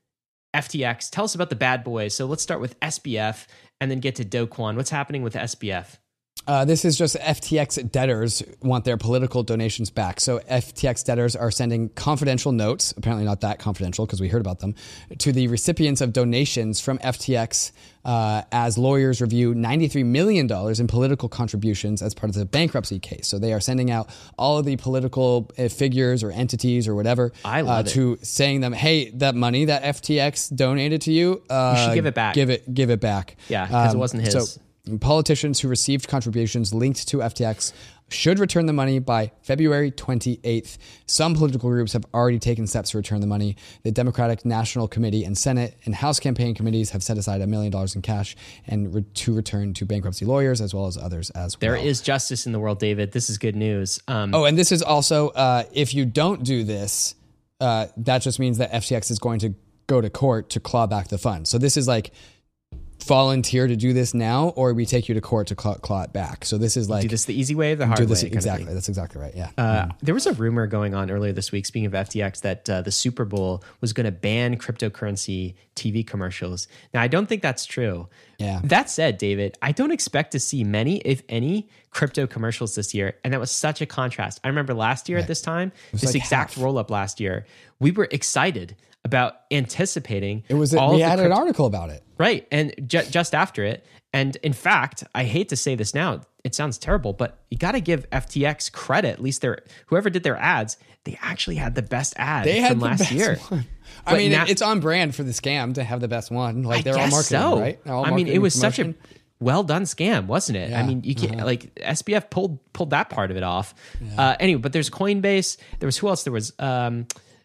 F T X. Tell us about the bad boys. So let's start with S B F and then get to Do Kwon. What's happening with S B F? Uh, this is just F T X debtors want their political donations back. So F T X debtors are sending confidential notes, apparently not that confidential because we heard about them, to the recipients of donations from F T X uh, as lawyers review ninety-three million dollars in political contributions as part of the bankruptcy case. So they are sending out all of the political uh, figures or entities or whatever I love uh, it. to saying them, hey, that money that F T X donated to you, uh, You should give it back. Give it, give it back. Yeah, because it Um, wasn't his. So, politicians who received contributions linked to F T X should return the money by February twenty-eighth. Some political groups have already taken steps to return the money. The Democratic National Committee and Senate and House campaign committees have set aside a million dollars in cash and re- to return to bankruptcy lawyers as well as others as There well. is justice in the world, David. This is good news. Um, Oh, and this is also, uh, if you don't do this, uh, that just means that F T X is going to go to court to claw back the funds. So this is like, volunteer to do this now, or we take you to court to claw, claw it back. So this is like do this the easy way or the hard do this way? kind of exactly. thing. That's exactly right. Yeah. Uh, there was a rumor going on earlier this week, speaking of F T X, that uh, the Super Bowl was going to ban cryptocurrency T V commercials. Now, I don't think that's true. Yeah. That said, David, I don't expect to see many, if any, crypto commercials this year. And that was such a contrast. I remember last year at this time, this like exact half. roll up last year, we were excited about anticipating It was. all We of the had an crypto- article about it. Right. And ju- just after it. And in fact, I hate to say this now, it sounds terrible, but you got to give F T X credit. At least their whoever did their ads, they actually had the best ad They had from the last best year. one. I But mean, now- it's on brand for the scam to have the best one. Like I they're all guess marketing, so. right? They're all I mean, marketing it was and such a promotion. well done scam, wasn't it? I Yeah. mean, you can't like S B F pulled pulled that part of it off. Uh, anyway, but there's Coinbase. There was who else? There was um,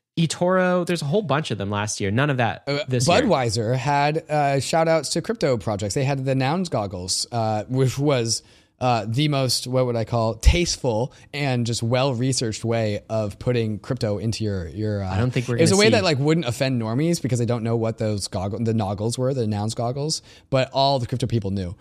eToro. There's a whole bunch of them last year. None of that this year. Budweiser had uh, shout outs to crypto projects. They had the Nouns goggles, uh, which was uh, the most, what would I call, tasteful and just well researched way of putting crypto into your your. Uh, I don't think we're It was a gonna way see- that like wouldn't offend normies because they don't know what those goggles, the noggles were, the Nouns goggles, but all the crypto people knew.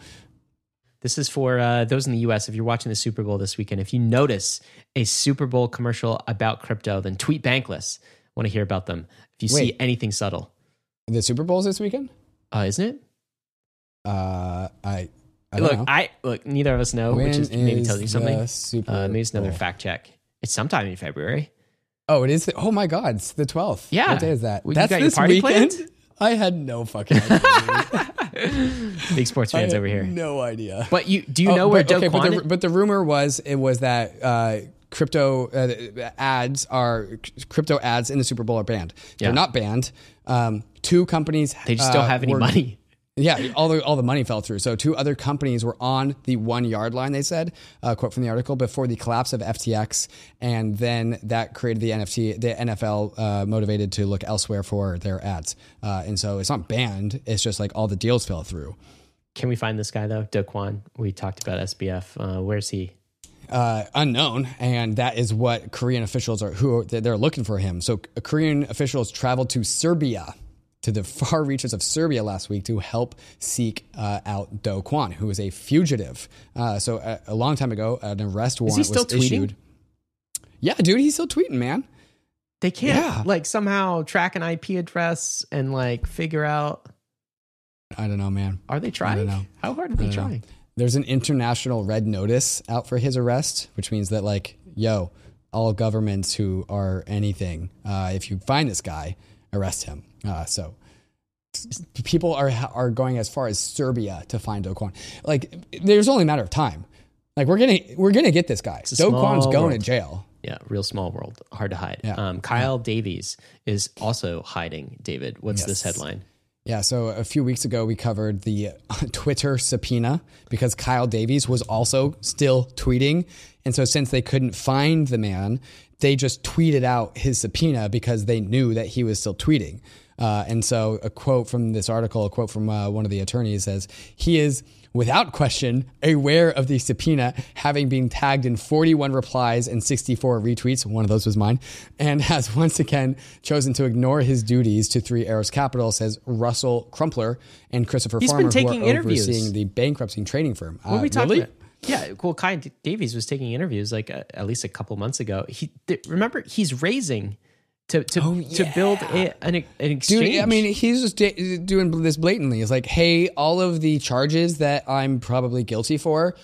This is for uh, those in the U S. If you're watching the Super Bowl this weekend, if you notice a Super Bowl commercial about crypto, then tweet Bankless. I want to hear about them. If you see Wait. anything subtle, The Super Bowl's this weekend. uh, isn't it? Uh, I. I don't Look, know. I look. Neither of us know, When which is maybe is tells you something. the Super Uh, maybe it's another Bowl? fact check. It's sometime in February. Oh, it is. The, oh my God, it's the twelfth. Yeah. What day is that? Well, you That's got your this party weekend. planned? I had no fucking idea. Big sports I fans had over here. No idea. But you do you Oh, know where but, Do okay, but Kwon? the, but the rumor was it was that uh, crypto uh, ads are crypto ads in the Super Bowl are banned. Yeah. They're not banned. Um, two companies They just uh, don't have any were- money. Yeah, all the all the money fell through. So two other companies were on the one yard line. They said, uh, quote from the article, before the collapse of F T X, and then that created the N F T, the N F L uh, motivated to look elsewhere for their ads. Uh, and so it's not banned. It's just like all the deals fell through. Can we find this guy though, Do Kwon? We talked about S B F. Uh, where's he? Uh, unknown, and that is what Korean officials are who they're looking for him. So Korean officials traveled to Serbia, to the far reaches of Serbia last week to help seek uh, out Do Kwon, who is a fugitive. Uh, so a, a long time ago, an arrest warrant he still was tweeting? issued. Yeah, dude, he's still tweeting, man. They can't Yeah. like somehow track an I P address and like figure out. I don't know, man. Are they trying? know. How hard are they don't know. trying? There's an international red notice out for his arrest, which means that, like, yo, all governments who are anything, uh, if you find this guy, arrest him. Uh, so people are are going as far as Serbia to find Do Kwon. Like, there's only a matter of time. Like, we're gonna we're gonna get this guy. a Do Kwon's small going world. to jail. Yeah, real small world, hard to hide. Yeah. Um, Kyle Davies is also hiding. David, what's Yes. this headline? Yeah, so a few weeks ago we covered the Twitter subpoena because Kyle Davies was also still tweeting. And so since they couldn't find the man, they just tweeted out his subpoena because they knew that he was still tweeting. Uh, and so a quote from this article, a quote from uh, one of the attorneys says, he is without question aware of the subpoena, having been tagged in forty-one replies and sixty-four retweets. One of those was mine, and has once again chosen to ignore his duties to Three Arrows Capital, says Russell Crumpler and Christopher He's been Farmer, taking who are interviews. overseeing the bankruptcy trading firm. What are Uh, we talking really? about? Yeah, well, Kyle Davies was taking interviews like uh, at least a couple months ago. He th- remember he's raising to to, Oh, to yeah. build a, an, an exchange. Dude, I mean, he's just da- doing this blatantly. It's like, hey, all of the charges that I'm probably guilty for,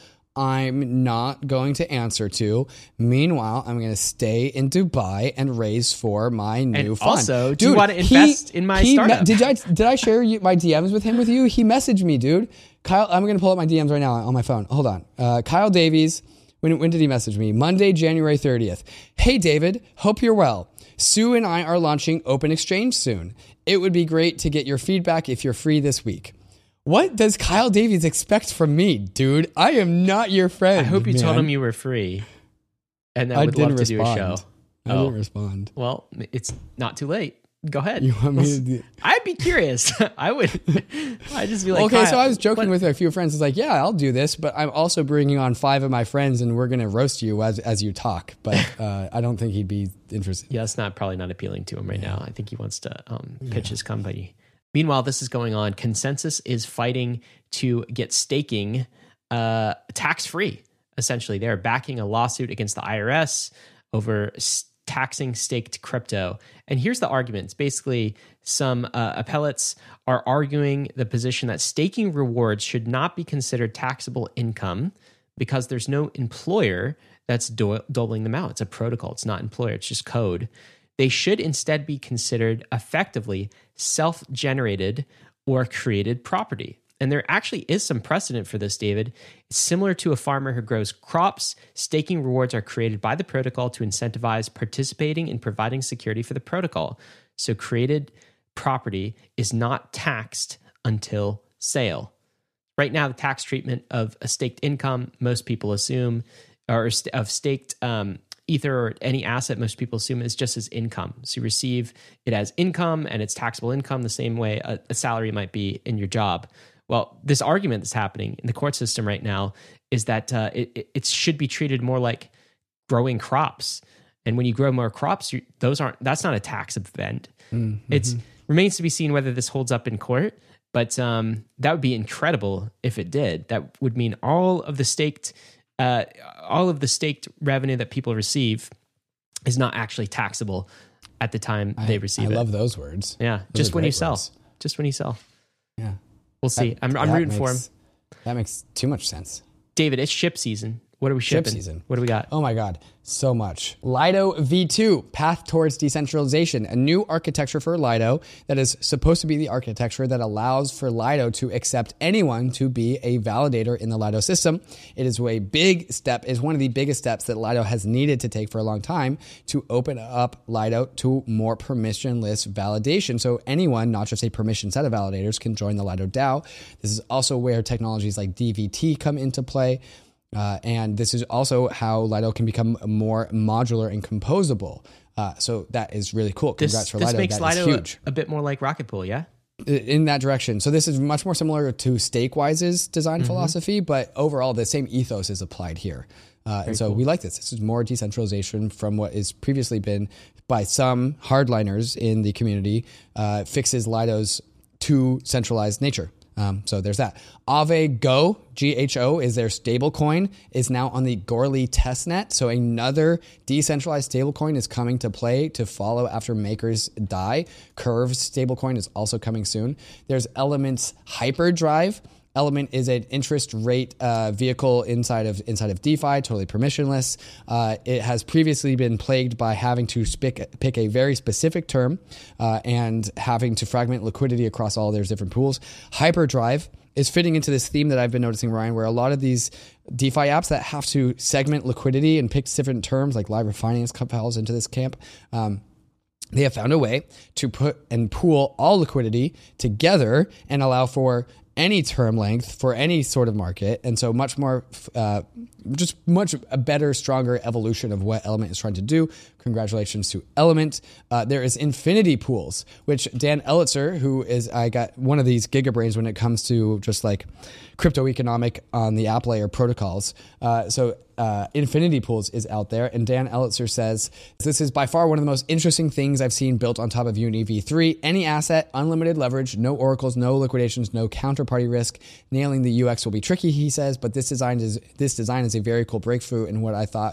I'm not going to answer to. Meanwhile, I'm going to stay in Dubai and raise for my new And fund. also, do dude, you want to invest in my he startup? did I did I share you, my D Ms with him with you? He messaged me, dude. Kyle, I'm going to pull up my D Ms right now on my phone. Hold on. Uh, Kyle Davies. When, when did he message me? Monday, January thirtieth. Hey, David, hope you're well. Sue and I are launching Open Exchange soon. It would be great to get your feedback if you're free this week. What does Kyle Davies expect from me, dude? I am not your friend. I hope you man. told him you were free, and I I would didn't love to respond. do a show. I Oh. didn't respond. Well, it's not too late. Go ahead. You want me to do- I'd be curious. I would. I'd just be like, okay, so Kyle, I was joking what- with a few friends. It's like, yeah, I'll do this, but I'm also bringing on five of my friends, and we're going to roast you as as you talk. But uh, I don't think he'd be interested. Yeah, that's not probably not appealing to him right now. I think he wants to um, pitch his company. Meanwhile, this is going on. Consensus is fighting to get staking uh, tax free. Essentially, they're backing a lawsuit against the I R S over s- taxing staked crypto. And here's the argument. It's basically some uh, appellates are arguing the position that staking rewards should not be considered taxable income because there's no employer that's do- doling them out. It's a protocol. It's not employer. It's just code. They should instead be considered effectively self-generated or created property. And there actually is some precedent for this, David. It's similar to a farmer who grows crops. Staking rewards are created by the protocol to incentivize participating in providing security for the protocol. So created property is not taxed until sale. Right now, the tax treatment of a staked income, most people assume, or of staked um, Ether or any asset, most people assume is just as income. So you receive it as income and it's taxable income the same way a, a salary might be in your job. Well, this argument that's happening in the court system right now is that uh, it, it should be treated more like growing crops. And when you grow more crops, you, those aren't. That's not a tax event. Mm-hmm. It remains to be seen whether this holds up in court. But um, that would be incredible if it did. That would mean all of the staked, uh, all of the staked revenue that people receive is not actually taxable at the time I, they receive I it. I love those words. Yeah, those just when you words. sell. Just when you sell. Yeah. We'll see. That, I'm, I'm rooting makes, for him. That makes too much sense. David, it's ship season. What are we shipping? Ship season. What do we got? Oh my God, so much. Lido V two, Path Towards Decentralization, a new architecture for Lido that is supposed to be the architecture that allows for Lido to accept anyone to be a validator in the Lido system. It is a big step, is one of the biggest steps that Lido has needed to take for a long time to open up Lido to more permissionless validation. So anyone, not just a permission set of validators, can join the Lido DAO. This is also where technologies like D V T come into play. Uh, and this is also how Lido can become more modular and composable. Uh, so that is really cool. Congrats This, for this Lido. makes That is Lido huge. a, a bit more like Rocket Pool, yeah? In that direction. So this is much more similar to Stakewise's design mm-hmm. philosophy, but overall the same ethos is applied here. Uh, and so cool. we like this. This is more decentralization from what has previously been, by some hardliners in the community, uh, fixes Lido's too centralized nature. Um, so there's that. Aave Go, G H O, is their stablecoin, is now on the Goerli testnet. So another decentralized stablecoin is coming to play to follow after Maker's Dai. Curve's stablecoin is also coming soon. There's Element's Hyperdrive. Element is an interest rate uh, vehicle inside of inside of DeFi, totally permissionless. Uh, it has previously been plagued by having to pick, pick a very specific term uh, and having to fragment liquidity across all their different pools. Hyperdrive is fitting into this theme that I've been noticing, Ryan, where a lot of these DeFi apps that have to segment liquidity and pick different terms, like Live Refinance falls into this camp. Um, They have found a way to put and pool all liquidity together and allow for any term length for any sort of market. And so much more, uh, just much a better, stronger evolution of what Element is trying to do. Congratulations to Element. Uh, there is Infinity Pools, which Dan Elitzer, who is, I got one of these gigabrains when it comes to just like crypto economic on the app layer protocols. Uh, so uh, Infinity Pools is out there. And Dan Elitzer says, this is by far one of the most interesting things I've seen built on top of Uni V three. Any asset, unlimited leverage, no oracles, no liquidations, no counterparty risk. Nailing the U X will be tricky, he says, but this design is this design is a very cool breakthrough in what I thought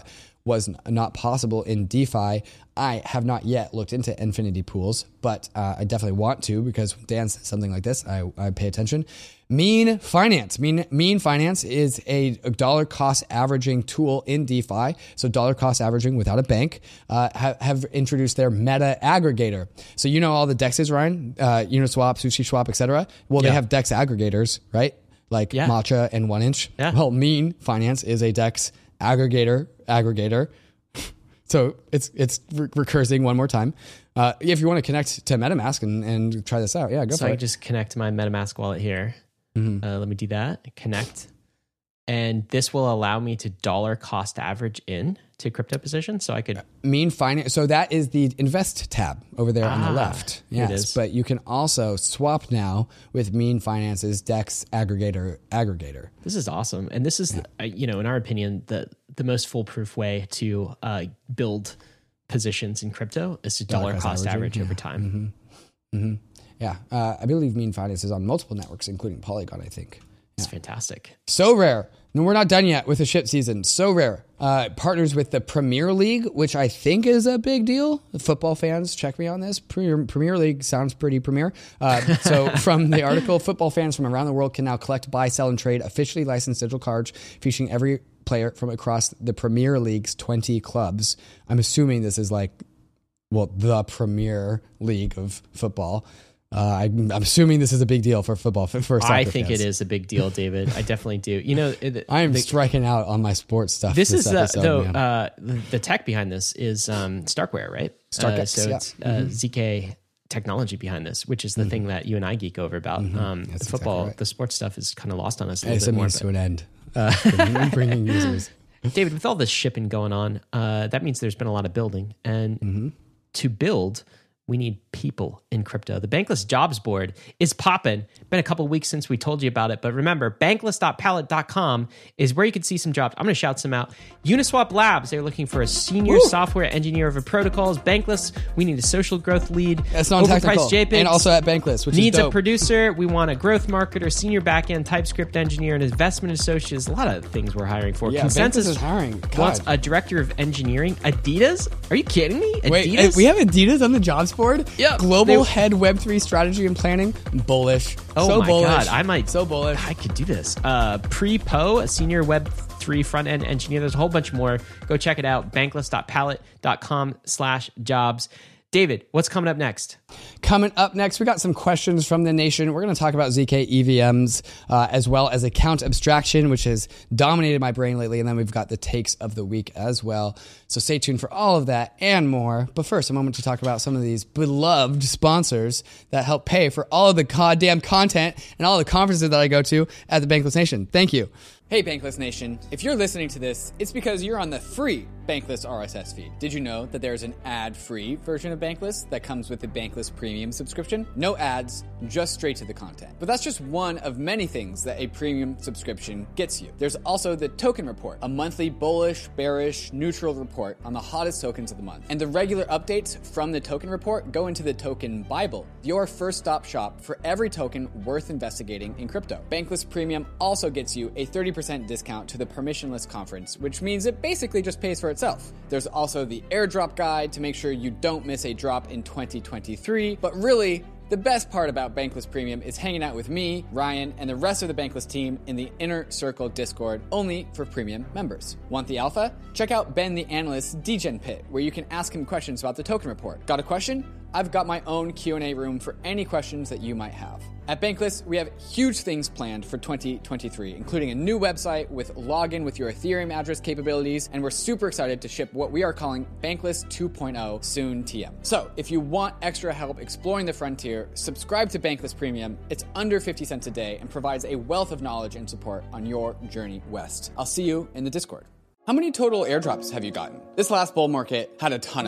was n- not possible in DeFi. I have not yet looked into infinity pools, but uh, I definitely want to, because when Dan says something like this, I, I pay attention. Mean Finance. Mean Mean Finance is a dollar cost averaging tool in DeFi. So dollar cost averaging without a bank, uh, have, have introduced their meta aggregator. So you know all the dexes, Ryan, uh, Uniswap, SushiSwap, et cetera. Well, Yeah. they have dex aggregators, right? Like Yeah. Matcha and One Inch. Yeah. Well, Mean Finance is a dex aggregator aggregator. So it's it's re- recursing one more time. Uh, if you want to connect to MetaMask and, and try this out, yeah, go So for I it. can just connect my MetaMask wallet here. Mm-hmm. Uh, let me do that. Connect. And this will allow me to dollar cost average in to crypto positions. So I could. Mean Finance. So that is the Invest tab over there on the Ah, left. here it Yes, is. but you can also swap now with Mean Finance's Dex aggregator aggregator. This is awesome. And this is, uh, you know, in our opinion, the, the most foolproof way to uh, build positions in crypto is to dollar, cost cost averaging, average over time. Yeah, uh, I believe Mean Finance is on multiple networks, including Polygon, I think. It's fantastic. So Rare. No, we're not done yet with the ship season. So Rare uh, partners with the Premier League, which I think is a big deal. Football fans, check me on this. Premier, Premier League sounds pretty premier. Uh, so from the article, football fans from around the world can now collect, buy, sell, and trade officially licensed digital cards featuring every player from across the Premier League's twenty clubs. I'm assuming this is like, well, the Premier League of football. Uh, I'm, I'm assuming this is a big deal for football. For, for I soccer think fans. it is a big deal, David. I definitely do. You know, it, I am the, striking out on my sports stuff. this This, is the, episode, though man. uh, the, the tech behind this is um, Starkware, right? StarkX, uh, so yeah. it's uh, Z K technology behind this, which is the thing that you and I geek over about. Um, the That's football, exactly right. the sports stuff is kind of lost on us a I guess little it bit more. means but- to an end. Uh, bringing users. David, with all this shipping going on, uh, that means there's been a lot of building. And Mm-hmm. to build, we need people in crypto. The Bankless Jobs Board is popping. Been a couple of weeks since we told you about it, but remember, bankless dot pallet dot com is where you can see some jobs. I'm going to shout some out. Uniswap Labs, they're looking for a senior Woo! software engineer over protocols. Bankless, we need a social growth lead. That's non-technical. Overpriced JPEGs. And also at Bankless, which Needs is a dope. producer. We want a growth marketer, senior backend TypeScript engineer, and investment associates. A lot of things we're hiring for. Yeah, Consensus Bankless is hiring. God. wants a director of engineering. Adidas? Are you kidding me? Adidas? Wait, uh, we have Adidas on the jobs board? Yeah, Global they- head Web three strategy and planning. Bullish. Oh so my bullish. god, I might So bullish. I could do this. Uh, Pre-Po, a senior Web three front end engineer. There's a whole bunch more. Go check it out. bankless dot pallet dot com slash jobs. David, what's coming up next? Coming up next, we got some questions from the nation. We're going to talk about Z K E V Ms uh, as well as account abstraction, which has dominated my brain lately. And then we've got the takes of the week as well. So stay tuned for all of that and more. But first, a moment to talk about some of these beloved sponsors that help pay for all of the goddamn content and all the conferences that I go to at the Bankless Nation. Thank you. Hey Bankless Nation, if you're listening to this, it's because you're on the free Bankless R S S feed. Did you know that there's an ad-free version of Bankless that comes with the Bankless Premium subscription? No ads, just straight to the content. But that's just one of many things that a premium subscription gets you. There's also the Token Report, a monthly bullish, bearish, neutral report on the hottest tokens of the month. And the regular updates from the Token Report go into the Token Bible, your first stop shop for every token worth investigating in crypto. Bankless Premium also gets you a thirty percent discount to the permissionless conference, which means it basically just pays for itself. There's also the airdrop guide to make sure you don't miss a drop in twenty twenty-three, but really, the best part about Bankless Premium is hanging out with me, Ryan, and the rest of the Bankless team in the Inner Circle Discord, only for premium members. Want the alpha? Check out Ben the Analyst's Degen Pit, where you can ask him questions about the token report. Got a question? I've got my own Q and A room for any questions that you might have. At Bankless, we have huge things planned for twenty twenty-three, including a new website with login with your Ethereum address capabilities, and we're super excited to ship what we are calling Bankless two point oh soon T M. So, if you want extra help exploring the frontier, subscribe to Bankless Premium. It's under fifty cents a day and provides a wealth of knowledge and support on your journey west. I'll see you in the Discord. How many total airdrops have you gotten? This last bull market had a ton of them.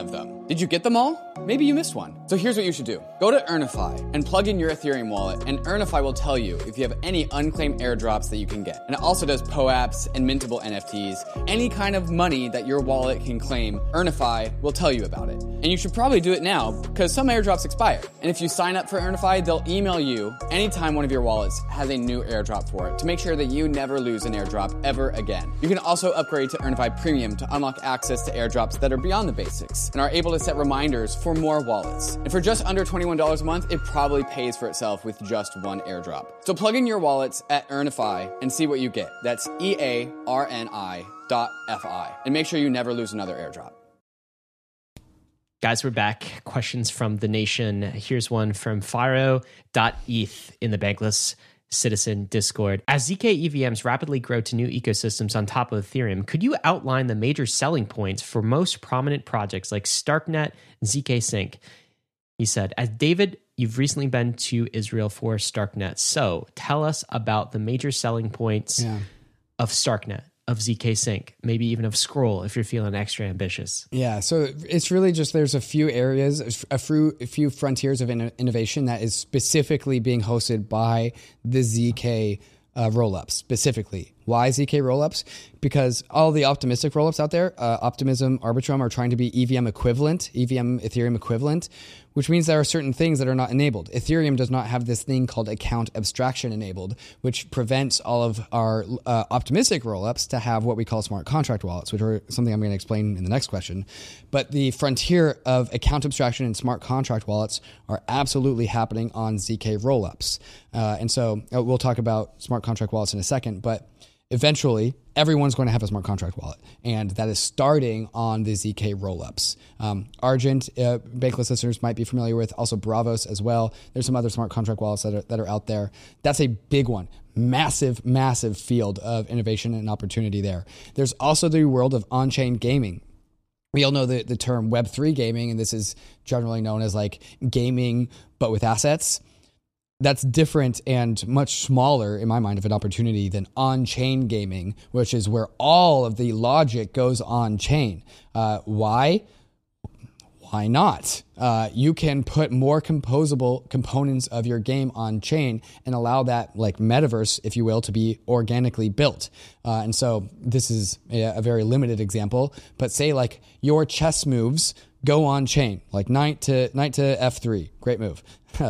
Did you get them all? Maybe you missed one. So here's what you should do. Go to Earnify and plug in your Ethereum wallet, and Earnify will tell you if you have any unclaimed airdrops that you can get. And it also does P O A Ps and mintable N F Ts. Any kind of money that your wallet can claim, Earnify will tell you about it. And you should probably do it now, because some airdrops expire. And if you sign up for Earnify, they'll email you anytime one of your wallets has a new airdrop for it, to make sure that you never lose an airdrop ever again. You can also upgrade to Earnify Premium to unlock access to airdrops that are beyond the basics, and are able to set reminders for more wallets. And for just under twenty-one dollars a month, it probably pays for itself with just one airdrop. So plug in your wallets at Earnify and see what you get. That's E A R N I dot F I. And make sure you never lose another airdrop. Guys, we're back. Questions from the nation. Here's one from Faro dot E T H in the Bankless Citizen Discord. As Z K E V Ms rapidly grow to new ecosystems on top of Ethereum, could you outline the major selling points for most prominent projects like Starknet and Z K Sync? He said, as David, you've recently been to Israel for Starknet. So tell us about the major selling points yeah. of Starknet, of Z K Sync, maybe even of Scroll if you're feeling extra ambitious. Yeah, so it's really just there's a few areas, a few, a few frontiers of in- innovation that is specifically being hosted by the Z K uh, rollups, specifically. Why Z K rollups? Because all the optimistic rollups out there, uh, Optimism, Arbitrum, are trying to be E V M equivalent, E V M Ethereum equivalent, which means there are certain things that are not enabled. Ethereum does not have this thing called account abstraction enabled, which prevents all of our uh, optimistic rollups to have what we call smart contract wallets, which are something I'm going to explain in the next question. But the frontier of account abstraction and smart contract wallets are absolutely happening on Z K rollups. Uh, and so uh, we'll talk about smart contract wallets in a second, but eventually, everyone's going to have a smart contract wallet, and that is starting on the Z K rollups. Um, Argent, uh, Bankless listeners might be familiar with, also Bravos as well. There's some other smart contract wallets that are, that are out there. That's a big one. Massive, massive field of innovation and opportunity there. There's also the world of on-chain gaming. We all know the, the term Web three gaming, and this is generally known as like gaming, but with assets. That's different and much smaller, in my mind, of an opportunity than on-chain gaming, which is where all of the logic goes on-chain. Uh, why? Why not? Uh, you can put more composable components of your game on-chain and allow that, like metaverse, if you will, to be organically built. Uh, and so this is a, a very limited example, but say like your chess moves go on-chain, like knight to knight to F three, great move.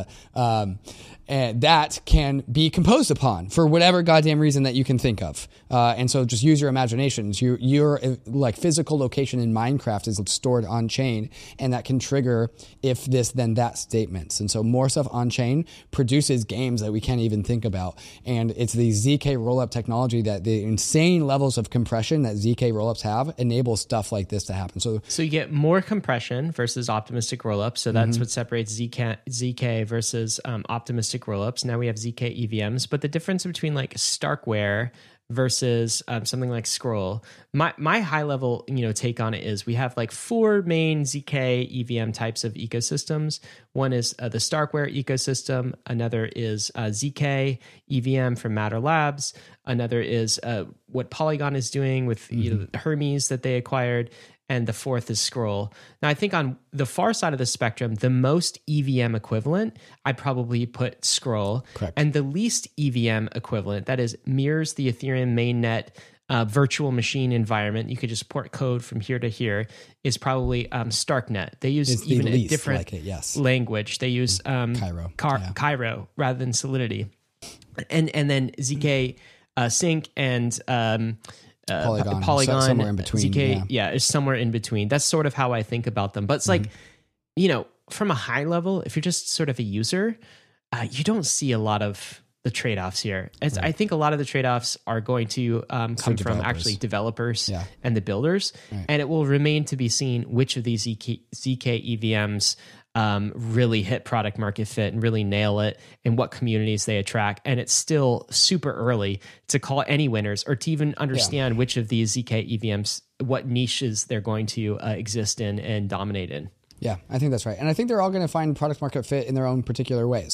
um, and that can be composed upon for whatever goddamn reason that you can think of. Uh, and so just use your imaginations. Your, your uh, like physical location in Minecraft is stored on chain, and that can trigger if this, then that statements. And so more stuff on chain produces games that we can't even think about. And it's the Z K rollup technology that the insane levels of compression that Z K rollups have enable stuff like this to happen. So, so you get more compression versus optimistic rollups. So that's mm-hmm. what separates Z K, Z K versus um, optimistic rollups. Now we have Z K E V Ms, but the difference between like Starkware versus um, something like Scroll, my my high level you know take on it is we have like four main Z K E V M types of ecosystems. One is uh, the Starkware ecosystem. Another is uh, Z K E V M from Matter Labs. Another is uh, what Polygon is doing with mm-hmm. you know, Hermes that they acquired. And the fourth is Scroll. Now, I think on the far side of the spectrum, the most E V M equivalent, I'd probably put Scroll. Correct. And the least E V M equivalent, that is, mirrors the Ethereum mainnet uh, virtual machine environment. You could just port code from here to here, is probably um, Starknet. They use it's even the a different like it, yes. language. They use um, Cairo. Car- yeah. Cairo rather than Solidity. And, and then Z K uh, Sync and... Um, Uh, Polygon, Polygon, so, somewhere in between. Z K, yeah. yeah, it's somewhere in between. That's sort of how I think about them. But it's like, mm-hmm. you know, from a high level, if you're just sort of a user, uh, you don't see a lot of the trade-offs here. It's, right. I think a lot of the trade-offs are going to um, come from developers. actually developers yeah. and the builders. Right. And it will remain to be seen which of these Z K, Z K E V Ms um, really hit product market fit and really nail it, and what communities they attract. And it's still super early to call any winners or to even understand yeah. which of these Z K E V Ms, what niches they're going to uh, exist in and dominate in. Yeah, I think that's right. And I think they're all going to find product market fit in their own particular ways.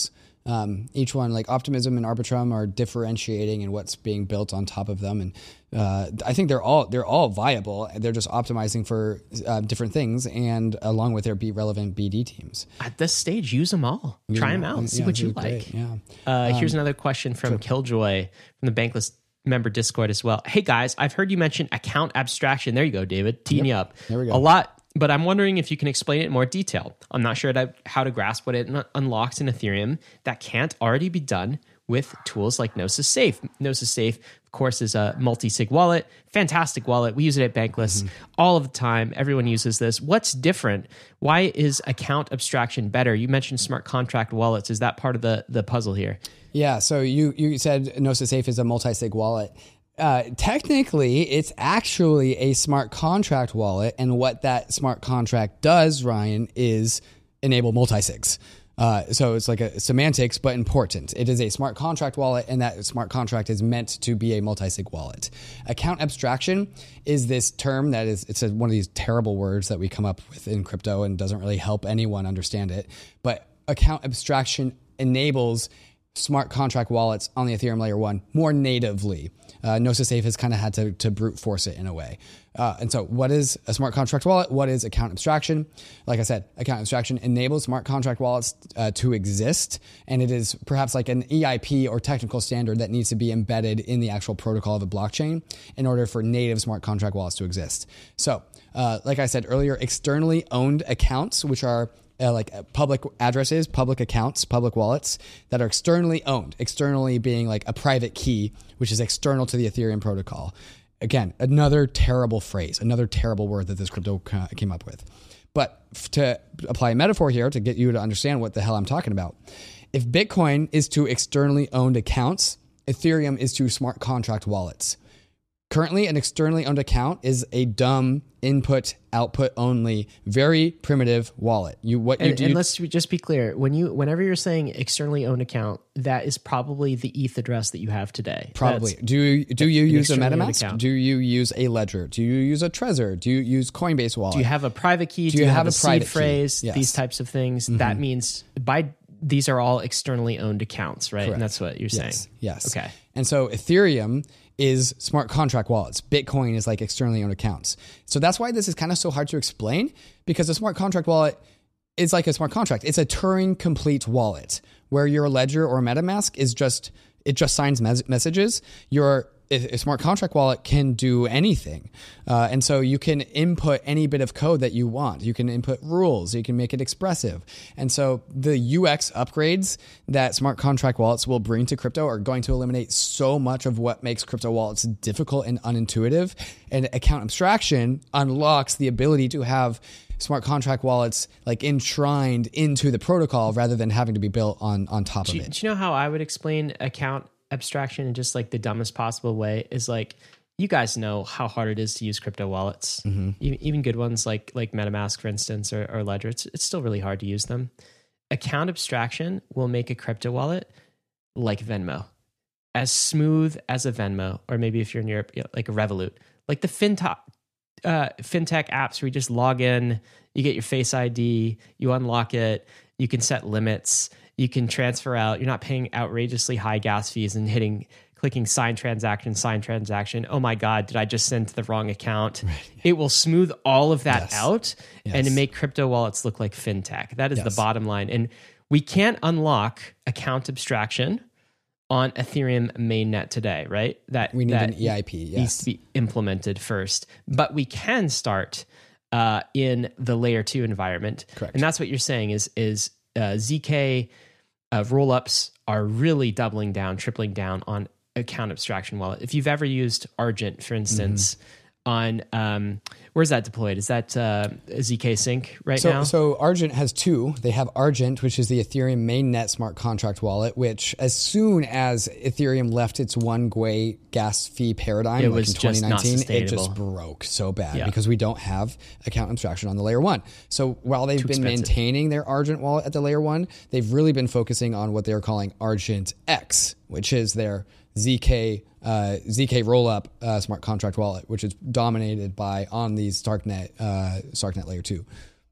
Um, each one, like Optimism and Arbitrum, are differentiating in what's being built on top of them, and uh, I think they're all they're all viable. They're just optimizing for uh, different things, and along with their be relevant B D teams. At this stage, use them all. Yeah, Try them out. See yeah, what you great, like. Yeah. Uh, um, here's another question from Killjoy from the Bankless member Discord as well. Hey guys, I've heard you mention account abstraction. There you go, David. Teeing Yep. you up. There we go. A lot. But I'm wondering if you can explain it in more detail. I'm not sure how to grasp what it un- unlocks in Ethereum that can't already be done with tools like Gnosis Safe. Gnosis Safe, of course, is a multi-sig wallet, fantastic wallet. We use it at Bankless mm-hmm. all of the time. Everyone uses this. What's different? Why is account abstraction better? You mentioned smart contract wallets. Is that part of the, the puzzle here? Yeah, so you, you said Gnosis Safe is a multi-sig wallet. Uh, technically, it's actually a smart contract wallet, and what that smart contract does, Ryan, is enable multi-sigs. Uh, so it's like a semantics, but important. It is a smart contract wallet, and that smart contract is meant to be a multi-sig wallet. Account abstraction is this term that is, it's a, one of these terrible words that we come up with in crypto and doesn't really help anyone understand it. But account abstraction enables smart contract wallets on the Ethereum layer one more natively. Uh, Gnosis Safe has kind of had to, to brute force it in a way. Uh, and so what is a smart contract wallet? What is account abstraction? Like I said, account abstraction enables smart contract wallets uh, to exist. And it is perhaps like an E I P or technical standard that needs to be embedded in the actual protocol of a blockchain in order for native smart contract wallets to exist. So uh, like I said earlier, externally owned accounts, which are Uh, like uh, public addresses, public accounts, public wallets that are externally owned, externally being like a private key, which is external to the Ethereum protocol. Again, another terrible phrase, another terrible word that this crypto came up with. But to apply a metaphor here to get you to understand what the hell I'm talking about, if Bitcoin is to externally owned accounts, Ethereum is to smart contract wallets. Currently, an externally owned account is a dumb input output only, very primitive wallet. You what you and, do? And let's just be clear: when you, whenever you're saying externally owned account, that is probably the E T H address that you have today. Probably. That's do you do you use a MetaMask? Account. Do you use a Ledger? Do you use a Trezor? Do you use Coinbase wallet? Do you have a private key? Do, do you you have, have, have a, a seed phrase? Yes. These types of things. Mm-hmm. That means by these are all externally owned accounts, right? Correct. And that's what you're saying. Yes. yes. Okay. And so Ethereum is smart contract wallets. Bitcoin is like externally owned accounts. So that's why this is kind of so hard to explain, because a smart contract wallet is like a smart contract. It's a Turing complete wallet where your Ledger or MetaMask is just, it just signs mes- messages. Your a smart contract wallet can do anything. Uh, and so you can input any bit of code that you want. You can input rules. You can make it expressive. And so the U X upgrades that smart contract wallets will bring to crypto are going to eliminate so much of what makes crypto wallets difficult and unintuitive. And account abstraction unlocks the ability to have smart contract wallets like enshrined into the protocol rather than having to be built on, on top do of you, it. Do you know how I would explain account abstraction in just like the dumbest possible way? Is like, you guys know how hard it is to use crypto wallets, mm-hmm. even, even good ones like like MetaMask, for instance, or, or Ledger. It's, it's still really hard to use them. Account abstraction will make a crypto wallet like Venmo, as smooth as a Venmo, or maybe if you're in Europe, like a Revolut, like the fintech uh, fintech apps where you just log in, you get your Face I D, you unlock it, you can set limits. You can transfer out. You're not paying outrageously high gas fees and hitting, clicking sign transaction, sign transaction. Oh my God, did I just send to the wrong account? Right. It will smooth all of that yes. out yes. and make crypto wallets look like fintech. That is yes. the bottom line. And we can't unlock account abstraction on Ethereum mainnet today, right? That we need that an E I P. Yes. Needs to be implemented first, but we can start uh, in the layer two environment. Correct. And that's what you're saying is is uh, Z K. Uh, rollups are really doubling down, tripling down on account abstraction wallet. If you've ever used Argent, for instance, mm-hmm. on um, where's that deployed? Is that uh, Z K Sync right so, now? So Argent has two. They have Argent, which is the Ethereum mainnet smart contract wallet, which as soon as Ethereum left its one G W A gas fee paradigm, it like was in twenty nineteen, just not it just broke so bad yeah. because we don't have account abstraction on the layer one. So while they've Too been expensive. maintaining their Argent wallet at the layer one, they've really been focusing on what they're calling Argent X, which is their Z K uh, Z K rollup uh, smart contract wallet, which is dominated by on these Starknet uh, Starknet layer two.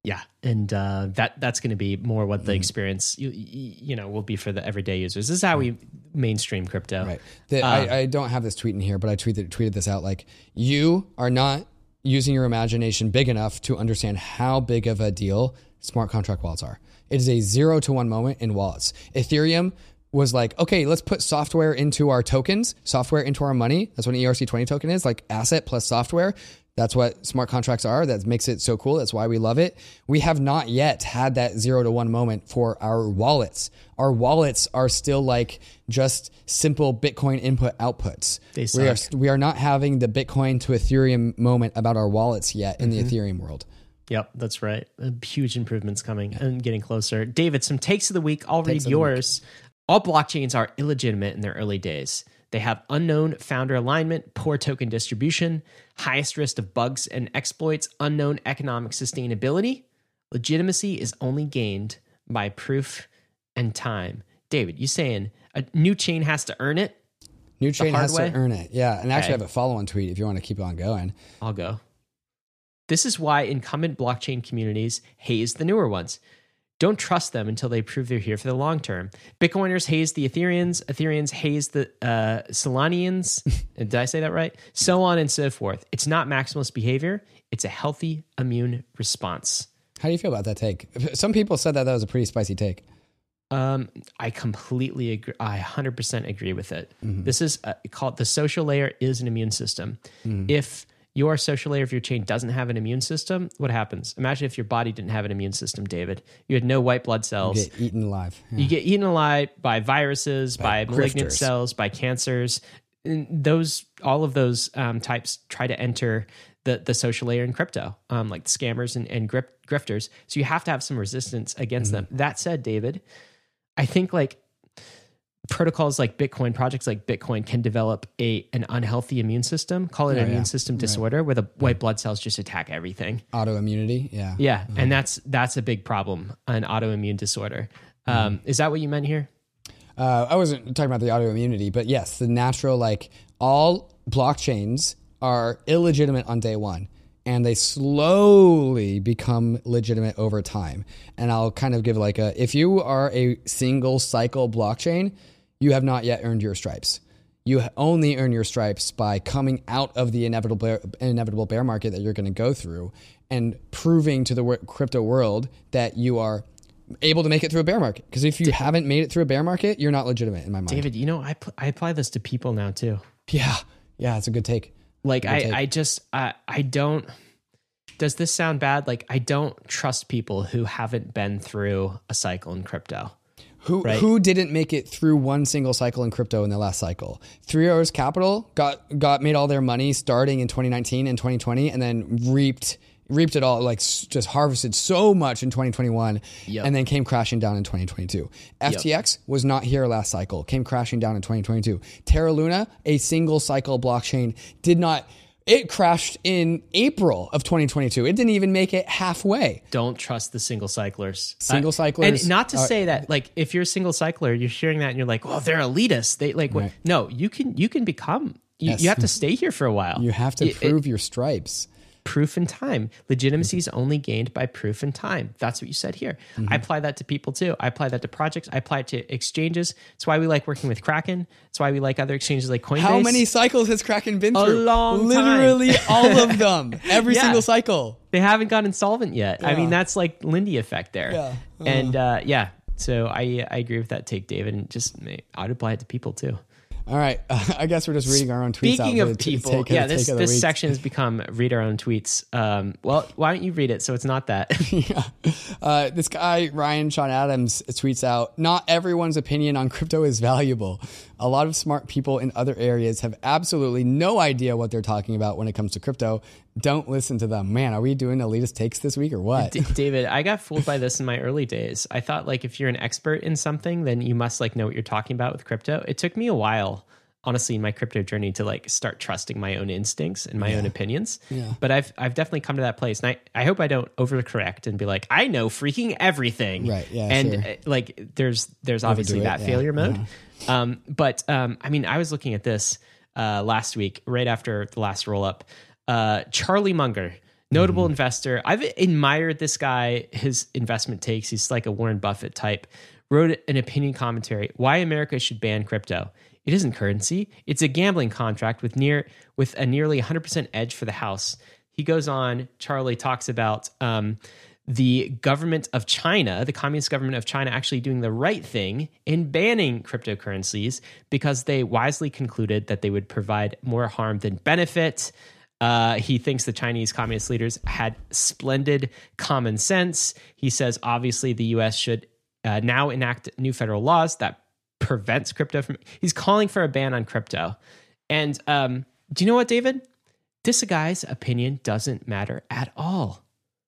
Yeah, and uh, that that's going to be more what the experience you you know will be for the everyday users. This is how we mainstream crypto. Right. The, Um, I, I don't have this tweet in here, but I tweeted tweeted this out. Like, you are not using your imagination big enough to understand how big of a deal smart contract wallets are. It is a zero to one moment in wallets. Ethereum was like, okay, let's put software into our tokens, software into our money. That's what an E R C twenty token is, like asset plus software. That's what smart contracts are. That makes it so cool. That's why we love it. We have not yet had that zero to one moment for our wallets. Our wallets are still like just simple Bitcoin input outputs. They We are, suck. we are not having the Bitcoin to Ethereum moment about our wallets yet in the Ethereum world. Yep, that's right. Uh, huge improvements coming and getting closer. David, some takes of the week. I'll Takes read of the yours. All blockchains are illegitimate in their early days. They have unknown founder alignment, poor token distribution, highest risk of bugs and exploits, unknown economic sustainability. Legitimacy is only gained by proof and time. David, you saying a new chain has to earn it? New chain hard has way? to earn it. Yeah. And actually, Okay. I have a follow on tweet if you want to keep on going. I'll go. This is why incumbent blockchain communities haze the newer ones. Don't trust them until they prove they're here for the long term. Bitcoiners haze the Ethereans. Ethereans haze the uh, Solanians. Did I say that right? So on and so forth. It's not maximalist behavior. It's a healthy immune response. How do you feel about that take? Some people said that that was a pretty spicy take. Um, I completely agree. I one hundred percent agree with it. This is uh, called the social layer is an immune system. If your social layer of your chain doesn't have an immune system, what happens? Imagine if your body didn't have an immune system, David. You had no white blood cells. Get eaten alive. Yeah. You get eaten alive by viruses, by, By malignant grifters. cells, by cancers. And those, all of those um, types try to enter the the social layer in crypto, um, like scammers and, and grip, grifters. So you have to have some resistance against Mm-hmm. them. That said, David, I think like protocols like Bitcoin, projects like Bitcoin can develop a an unhealthy immune system. Call it Oh, an immune yeah. system Right. disorder where the white blood cells just attack everything. Autoimmunity. Yeah. Yeah, and that's that's a big problem, an autoimmune disorder. Um, is that what you meant here? Uh, I wasn't talking about the autoimmunity, but yes, the natural, like all blockchains are illegitimate on day one and they slowly become legitimate over time. And I'll kind of give like a, if you are a single cycle blockchain, you have not yet earned your stripes. You only earn your stripes by coming out of the inevitable bear, inevitable bear market that you're going to go through and proving to the wor- crypto world that you are able to make it through a bear market. Because if you haven't made it through a bear market, you're not legitimate in my mind. David, you know, I, pl- I apply this to people now too. Yeah. Yeah, it's a good take. Like I, take. I just, I, I don't, does this sound bad? Like I don't trust people who haven't been through a cycle in crypto. Who Right. who didn't make it through one single cycle in crypto in the last cycle? Three Arrows Capital got got made all their money starting in twenty nineteen and twenty twenty, and then reaped reaped it all, like s- just harvested so much in twenty twenty-one, Yep. and then came crashing down in twenty twenty-two. F T X was not here last cycle, came crashing down in twenty twenty-two. Terra Luna, a single cycle blockchain, did not. It crashed in April of twenty twenty-two. It didn't even make it halfway. Don't trust the single cyclers. Single Uh, cyclers And not to are- say that, like, if you're a single cycler, you're hearing that and you're like, well, they're elitists. They like, what? Right. No, you can, you can become, you, Yes. you have to stay here for a while. You have to It- it- prove your stripes. proof and time. Legitimacy is only gained by proof and time. That's what you said here. Mm-hmm. I apply that to people too. I apply that to projects. I apply it to exchanges. It's why we like working with Kraken. It's why we like other exchanges like Coinbase. How many cycles has Kraken been A through? long time. Literally all of them. Every Yeah. single cycle. They haven't gone insolvent yet. I Yeah. mean, that's like Lindy effect there. Yeah. And uh, yeah, so I I agree with that take, David, and just I'd apply it to people too. All right. Uh, I guess we're just reading our own tweets out. Speaking for of the t- people, take of- yeah, take this of the this week. section has become read our own tweets. Um, well, why don't you read it so it's not that? Yeah. Uh, this guy, Ryan Sean Adams, tweets out, not everyone's opinion on crypto is valuable. A lot of smart people in other areas have absolutely no idea what they're talking about when it comes to crypto. Don't listen to them. Man, are we doing elitist takes this week or what? D- David, I got fooled by this in my early days. I thought like if you're an expert in something, then you must like know what you're talking about with crypto. It took me a while, honestly, in my crypto journey to like start trusting my own instincts and my own opinions. Yeah. But I've I've definitely come to that place, and I, I hope I don't overcorrect and be like, I know freaking everything. Right, yeah, And sure. uh, like there's there's obviously it, that yeah, failure mode. Um, but um, I mean, I was looking at this uh, last week, right after the last roll up. Uh, Charlie Munger Notable mm-hmm. investor. I've admired this guy, his investment takes. He's like a Warren Buffett type. Wrote an opinion commentary, Why America Should Ban Crypto. It isn't currency. It's a gambling contract with near with a nearly one hundred percent edge for the House. He goes on, Charlie talks about um, the government of China, the Communist government of China, actually doing the right thing in banning cryptocurrencies because they wisely concluded that they would provide more harm than benefit. Uh, he thinks the Chinese communist leaders had splendid common sense. He says, obviously, the U S should uh, now enact new federal laws that prevents crypto from... He's calling for a ban on crypto. And um, do you know what, David? This guy's opinion doesn't matter at all.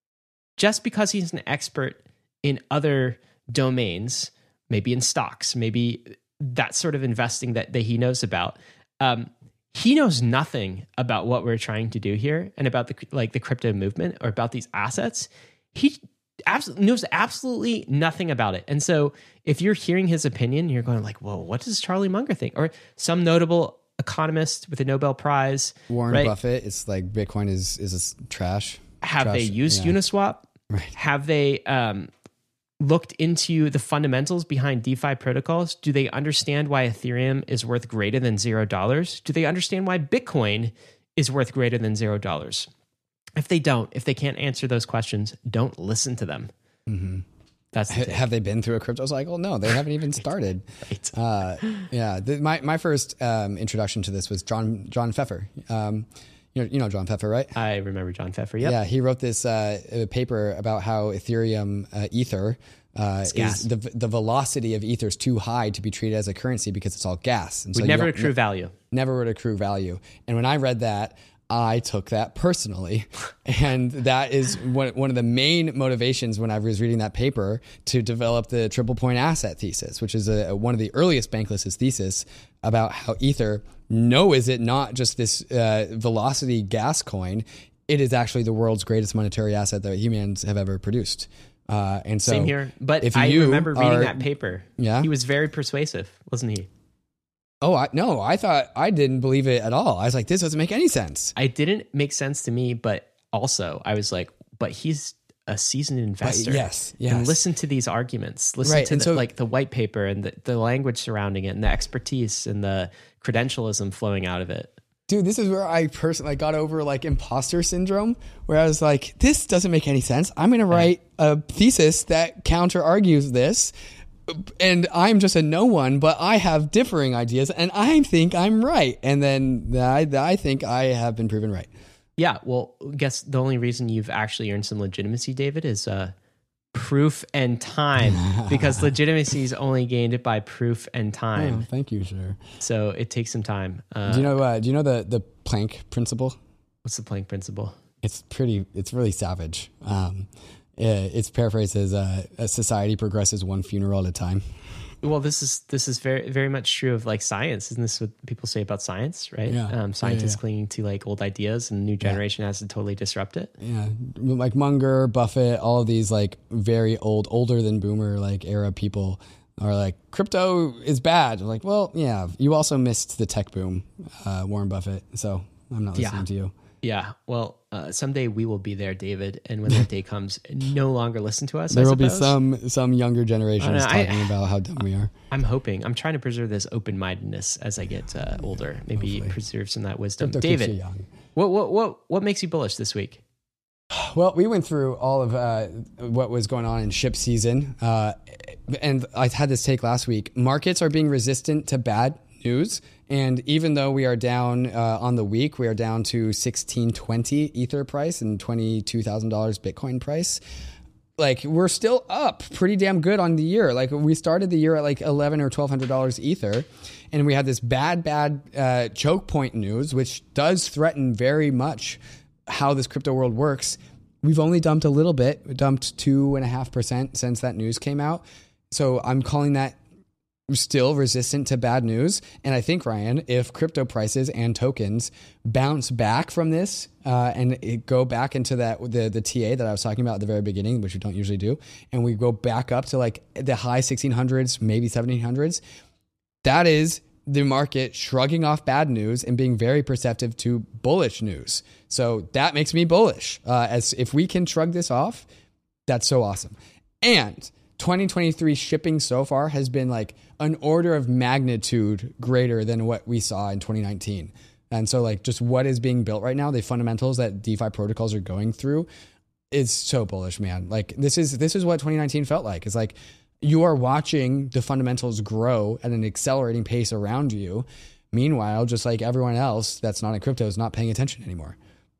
Just because he's an expert in other domains, maybe in stocks, maybe that sort of investing that, that he knows about, um, he knows nothing about what we're trying to do here and about the like the crypto movement or about these assets. He absolutely knows absolutely nothing about it. And so if you're hearing his opinion, you're going like, whoa, what does Charlie Munger think? Or some notable economist with a Nobel Prize. Warren right? Buffett, it's like Bitcoin is is a trash. Have trash, they used yeah. Uniswap? Right. Have they um, looked into the fundamentals behind DeFi protocols? Do they understand why Ethereum is worth greater than zero dollars? Do they understand why Bitcoin is worth greater than zero dollars? If they don't, if they can't answer those questions, don't listen to them. Mm-hmm. That's the have they been through a crypto cycle? No, they haven't even started. right. uh, yeah, the, my my first um, introduction to this was John John Pfeffer. Um, you know, you know John Pfeffer, right? I remember John Pfeffer. Yep. Yeah, he wrote this uh, paper about how Ethereum uh, Ether uh, is the the velocity of Ether is too high to be treated as a currency because it's all gas. And Would so never you accrue value. Never would accrue value. And when I read that, I took that personally. And that is one, one of the main motivations when I was reading that paper to develop the triple point asset thesis, which is a, a, one of the earliest Bankless's thesis about how Ether, no, is it not just this uh, velocity gas coin? It is actually the world's greatest monetary asset that humans have ever produced. Uh, and so Same here. But if I you remember reading are, that paper. Yeah. He was very persuasive, wasn't he? Oh, I, no, I thought I didn't believe it at all. I was like, this doesn't make any sense. I didn't make sense to me, but also I was like, but he's a seasoned investor. But yes, yes. And listen to these arguments. Listen right. to the, so, like the white paper and the, the language surrounding it and the expertise and the credentialism flowing out of it. Dude, this is where I personally got over like imposter syndrome, where I was like, this doesn't make any sense. I'm going to write a thesis that counter argues this. And I'm just a no one, but I have differing ideas and I think I'm right. And then I, I think I have been proven right. Yeah. Well, I guess the only reason you've actually earned some legitimacy, David, is uh, proof and time, because legitimacy is only gained by proof and time. Oh, thank you, sir. So it takes some time. Uh, do you know, uh, do you know the, the Planck principle? What's the Planck principle? It's pretty, it's really savage. Um, It's paraphrased as uh, a society progresses one funeral at a time. Well, this is this is very very much true of like science. Isn't this what people say about science, right? Yeah. Um, scientists yeah, yeah. clinging to like old ideas, and the new generation yeah. has to totally disrupt it. Yeah, like Munger, Buffett, all of these like very old, older than boomer like era people are like, crypto is bad. I'm like, well, yeah, you also missed the tech boom, uh, Warren Buffett. So I'm not listening yeah. to you. Yeah, well, uh, someday we will be there, David, and when that day comes, no longer listen to us. There I will suppose. be some some younger generations I, talking about how dumb we are. I'm hoping. I'm trying to preserve this open-mindedness as I get uh, older. Maybe Hopefully. preserve some of that wisdom. Crypto keeps you David, young. what what what what makes you bullish this week? Well, we went through all of uh, what was going on in ship season, uh, and I had this take last week. Markets are being resistant to bad news. And even though we are down uh, on the week, we are down to sixteen twenty Ether price and twenty-two thousand dollars Bitcoin price. Like, we're still up pretty damn good on the year. Like, we started the year at like eleven or twelve hundred dollars Ether, and we had this bad, bad uh, choke point news, which does threaten very much how this crypto world works. We've only dumped a little bit, we dumped two and a half percent since that news came out. So I'm calling that still resistant to bad news. And I think, Ryan, if crypto prices and tokens bounce back from this uh, and it go back into that the the T A that I was talking about at the very beginning, which we don't usually do, and we go back up to like the high sixteen hundreds, maybe seventeen hundreds, that is the market shrugging off bad news and being very perceptive to bullish news. So that makes me bullish. Uh, as if we can shrug this off, that's so awesome. And twenty twenty-three shipping so far has been like an order of magnitude greater than what we saw in twenty nineteen. And so like just what is being built right now, the fundamentals that DeFi protocols are going through is so bullish, man. Like this is, this is what twenty nineteen felt like. It's like you are watching the fundamentals grow at an accelerating pace around you. Meanwhile, just like everyone else that's not in crypto is not paying attention anymore.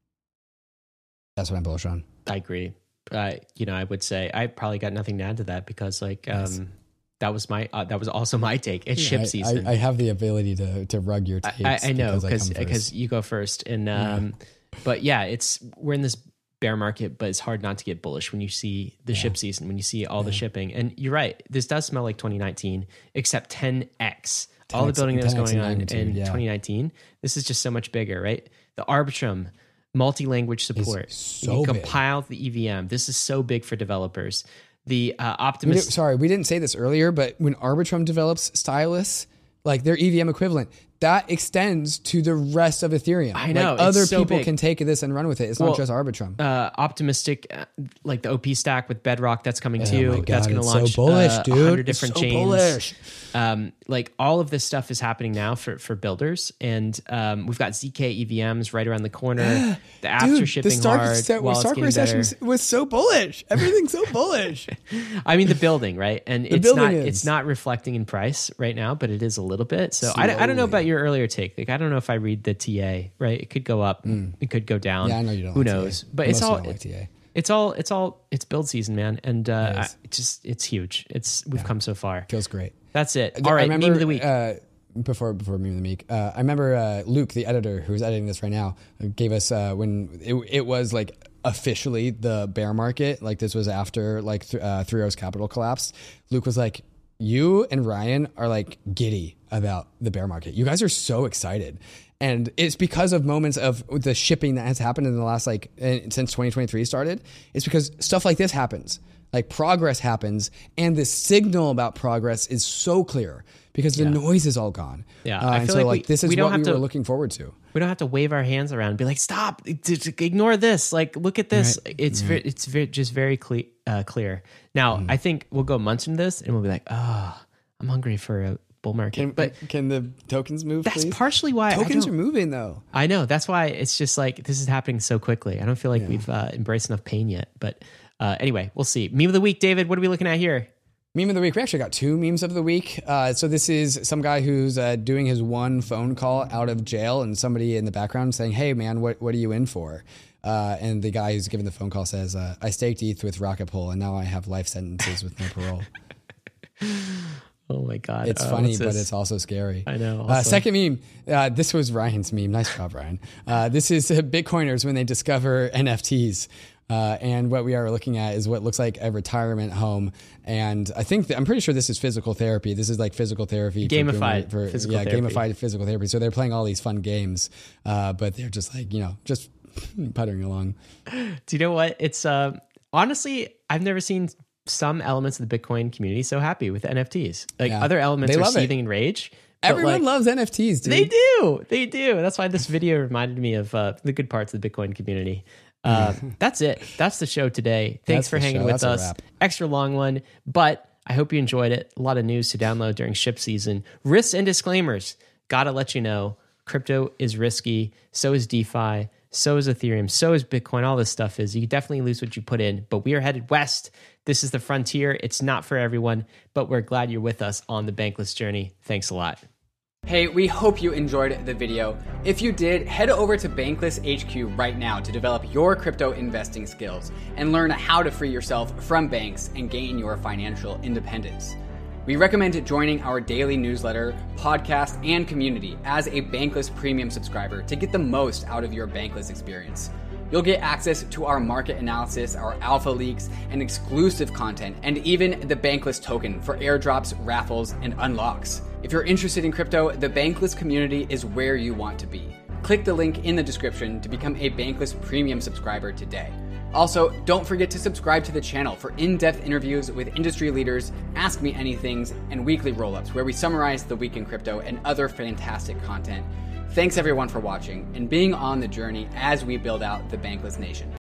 That's what I'm bullish on. I agree. Uh, you know, I would say I probably got nothing to add to that because like, Yes. um, that was my, uh, that was also my take. It's Yeah, ship I, season. I, I have the ability to to rug your takes. I, I know because I come because first. you go first, and um, but yeah, it's we're in this bear market, but it's hard not to get bullish when you see the ship season, when you see all the shipping. And you're right, this does smell like twenty nineteen, except ten x. All the building that was going on in yeah. twenty nineteen. This is just so much bigger, right? The Arbitrum, multi-language support, so you can big. compile the E V M. This is so big for developers. The uh, We Optimus. didn't- sorry, we didn't say this earlier, but when Arbitrum develops Stylus, like their E V M equivalent, that extends to the rest of Ethereum. I know, Like, it's other so people big. can take this and run with it. It's Well, not just Arbitrum. uh, optimistic, uh, like the O P stack with Bedrock that's coming Oh too. my God, that's going to it's launch so bullish, uh, dude. one hundred It's different so chains. bullish. Um, like all of this stuff is happening now for, for builders, and um, we've got Z K E V Ms right around the corner. The apps Dude, are shipping the Stark, hard. Star, while it's Starkware getting better. sessions was so bullish. Everything's so bullish. I mean, the building, right? And it's building not is. it's not reflecting in price right now, but it is a little bit. So I, I don't know Slowly. about your earlier take. Like I don't know if I read the T A, right? It could go up, it could go down. Yeah, I know you don't. Who like T A. knows? But Most it's of you all don't like T A. it's all it's all it's build season, man, and uh, It I, is. it just it's huge. It's we've come so far. Feels great. That's it. I All right, remember, meme of the week. Uh, before before meme of the week, uh, I remember uh, Luke, the editor who's editing this right now, gave us uh, when it, it was like officially the bear market. Like this was after like th- uh, Three Arrows Capital collapsed. Luke was like, "You and Ryan are like giddy about the bear market. You guys are so excited." And it's because of moments of the shipping that has happened in the last like eh, since twenty twenty-three started. It's because stuff like this happens. Like progress happens, and the signal about progress is so clear because the noise is all gone. Yeah, uh, I and feel so like like we- this is we don't what have we to- were looking forward to. We don't have to wave our hands around and be like, "Stop! Just ignore this! Like, look at this! It's ve- it's ve- just very cle- uh, clear." Now, Mm. I think we'll go months into this, and we'll be like, "Oh, I'm hungry for a bull market." but can the tokens move? that's please? partially why I tokens don't- are moving though. I know. That's why it's just like this is happening so quickly. I don't feel like we've uh, embraced enough pain yet. But uh, anyway, we'll see. Meme of the week, David. What are we looking at here? Meme of the week. We actually got two memes of the week. Uh, so this is some guy who's uh, doing his one phone call out of jail, and somebody in the background saying, "Hey, man, what what are you in for?" Uh, and the guy who's giving the phone call says, uh, "I staked E T H with Rocket Pool, and now I have life sentences with no parole." Oh my god, It's uh, funny, what's but this? it's also scary. I know, Uh, also. second meme. Uh, this was Ryan's meme. Nice job, Ryan. Uh, this is uh, Bitcoiners when they discover N F Ts. Uh, and what we are looking at is what looks like a retirement home. And I think, th- I'm pretty sure this is physical therapy. This is like physical therapy. for Gamified boomer- physical yeah, therapy. gamified physical therapy. So they're playing all these fun games, uh, but they're just like, you know, just puttering along. Do you know what? It's uh, honestly, I've never seen some elements of the Bitcoin community so happy with N F Ts. Like Yeah. other elements They are love it. seething in rage. but, Everyone like, loves N F Ts, dude. They do. They do. That's why this video reminded me of uh, the good parts of the Bitcoin community. Uh, that's it. That's the show today. Thanks That's for the hanging show. with That's a us. wrap. Extra long one, but I hope you enjoyed it. A lot of news to download during ship season. Risks and disclaimers. Gotta let you know, crypto is risky. So is DeFi. So is Ethereum. So is Bitcoin. All this stuff is. You definitely lose what you put in, but we are headed west. This is the frontier. It's not for everyone, but we're glad you're with us on the Bankless journey. Thanks a lot. Hey, we hope you enjoyed the video. If you did, head over to Bankless H Q right now to develop your crypto investing skills and learn how to free yourself from banks and gain your financial independence. We recommend joining our daily newsletter, podcast, and community as a Bankless Premium subscriber to get the most out of your Bankless experience. You'll get access to our market analysis, our alpha leaks, and exclusive content, and even the Bankless token for airdrops, raffles, and unlocks. If you're interested in crypto, the Bankless community is where you want to be. Click the link in the description to become a Bankless Premium subscriber today. Also, don't forget to subscribe to the channel for in-depth interviews with industry leaders, Ask Me Anythings, and weekly roll-ups where we summarize the week in crypto and other fantastic content. Thanks everyone for watching and being on the journey as we build out the Bankless Nation.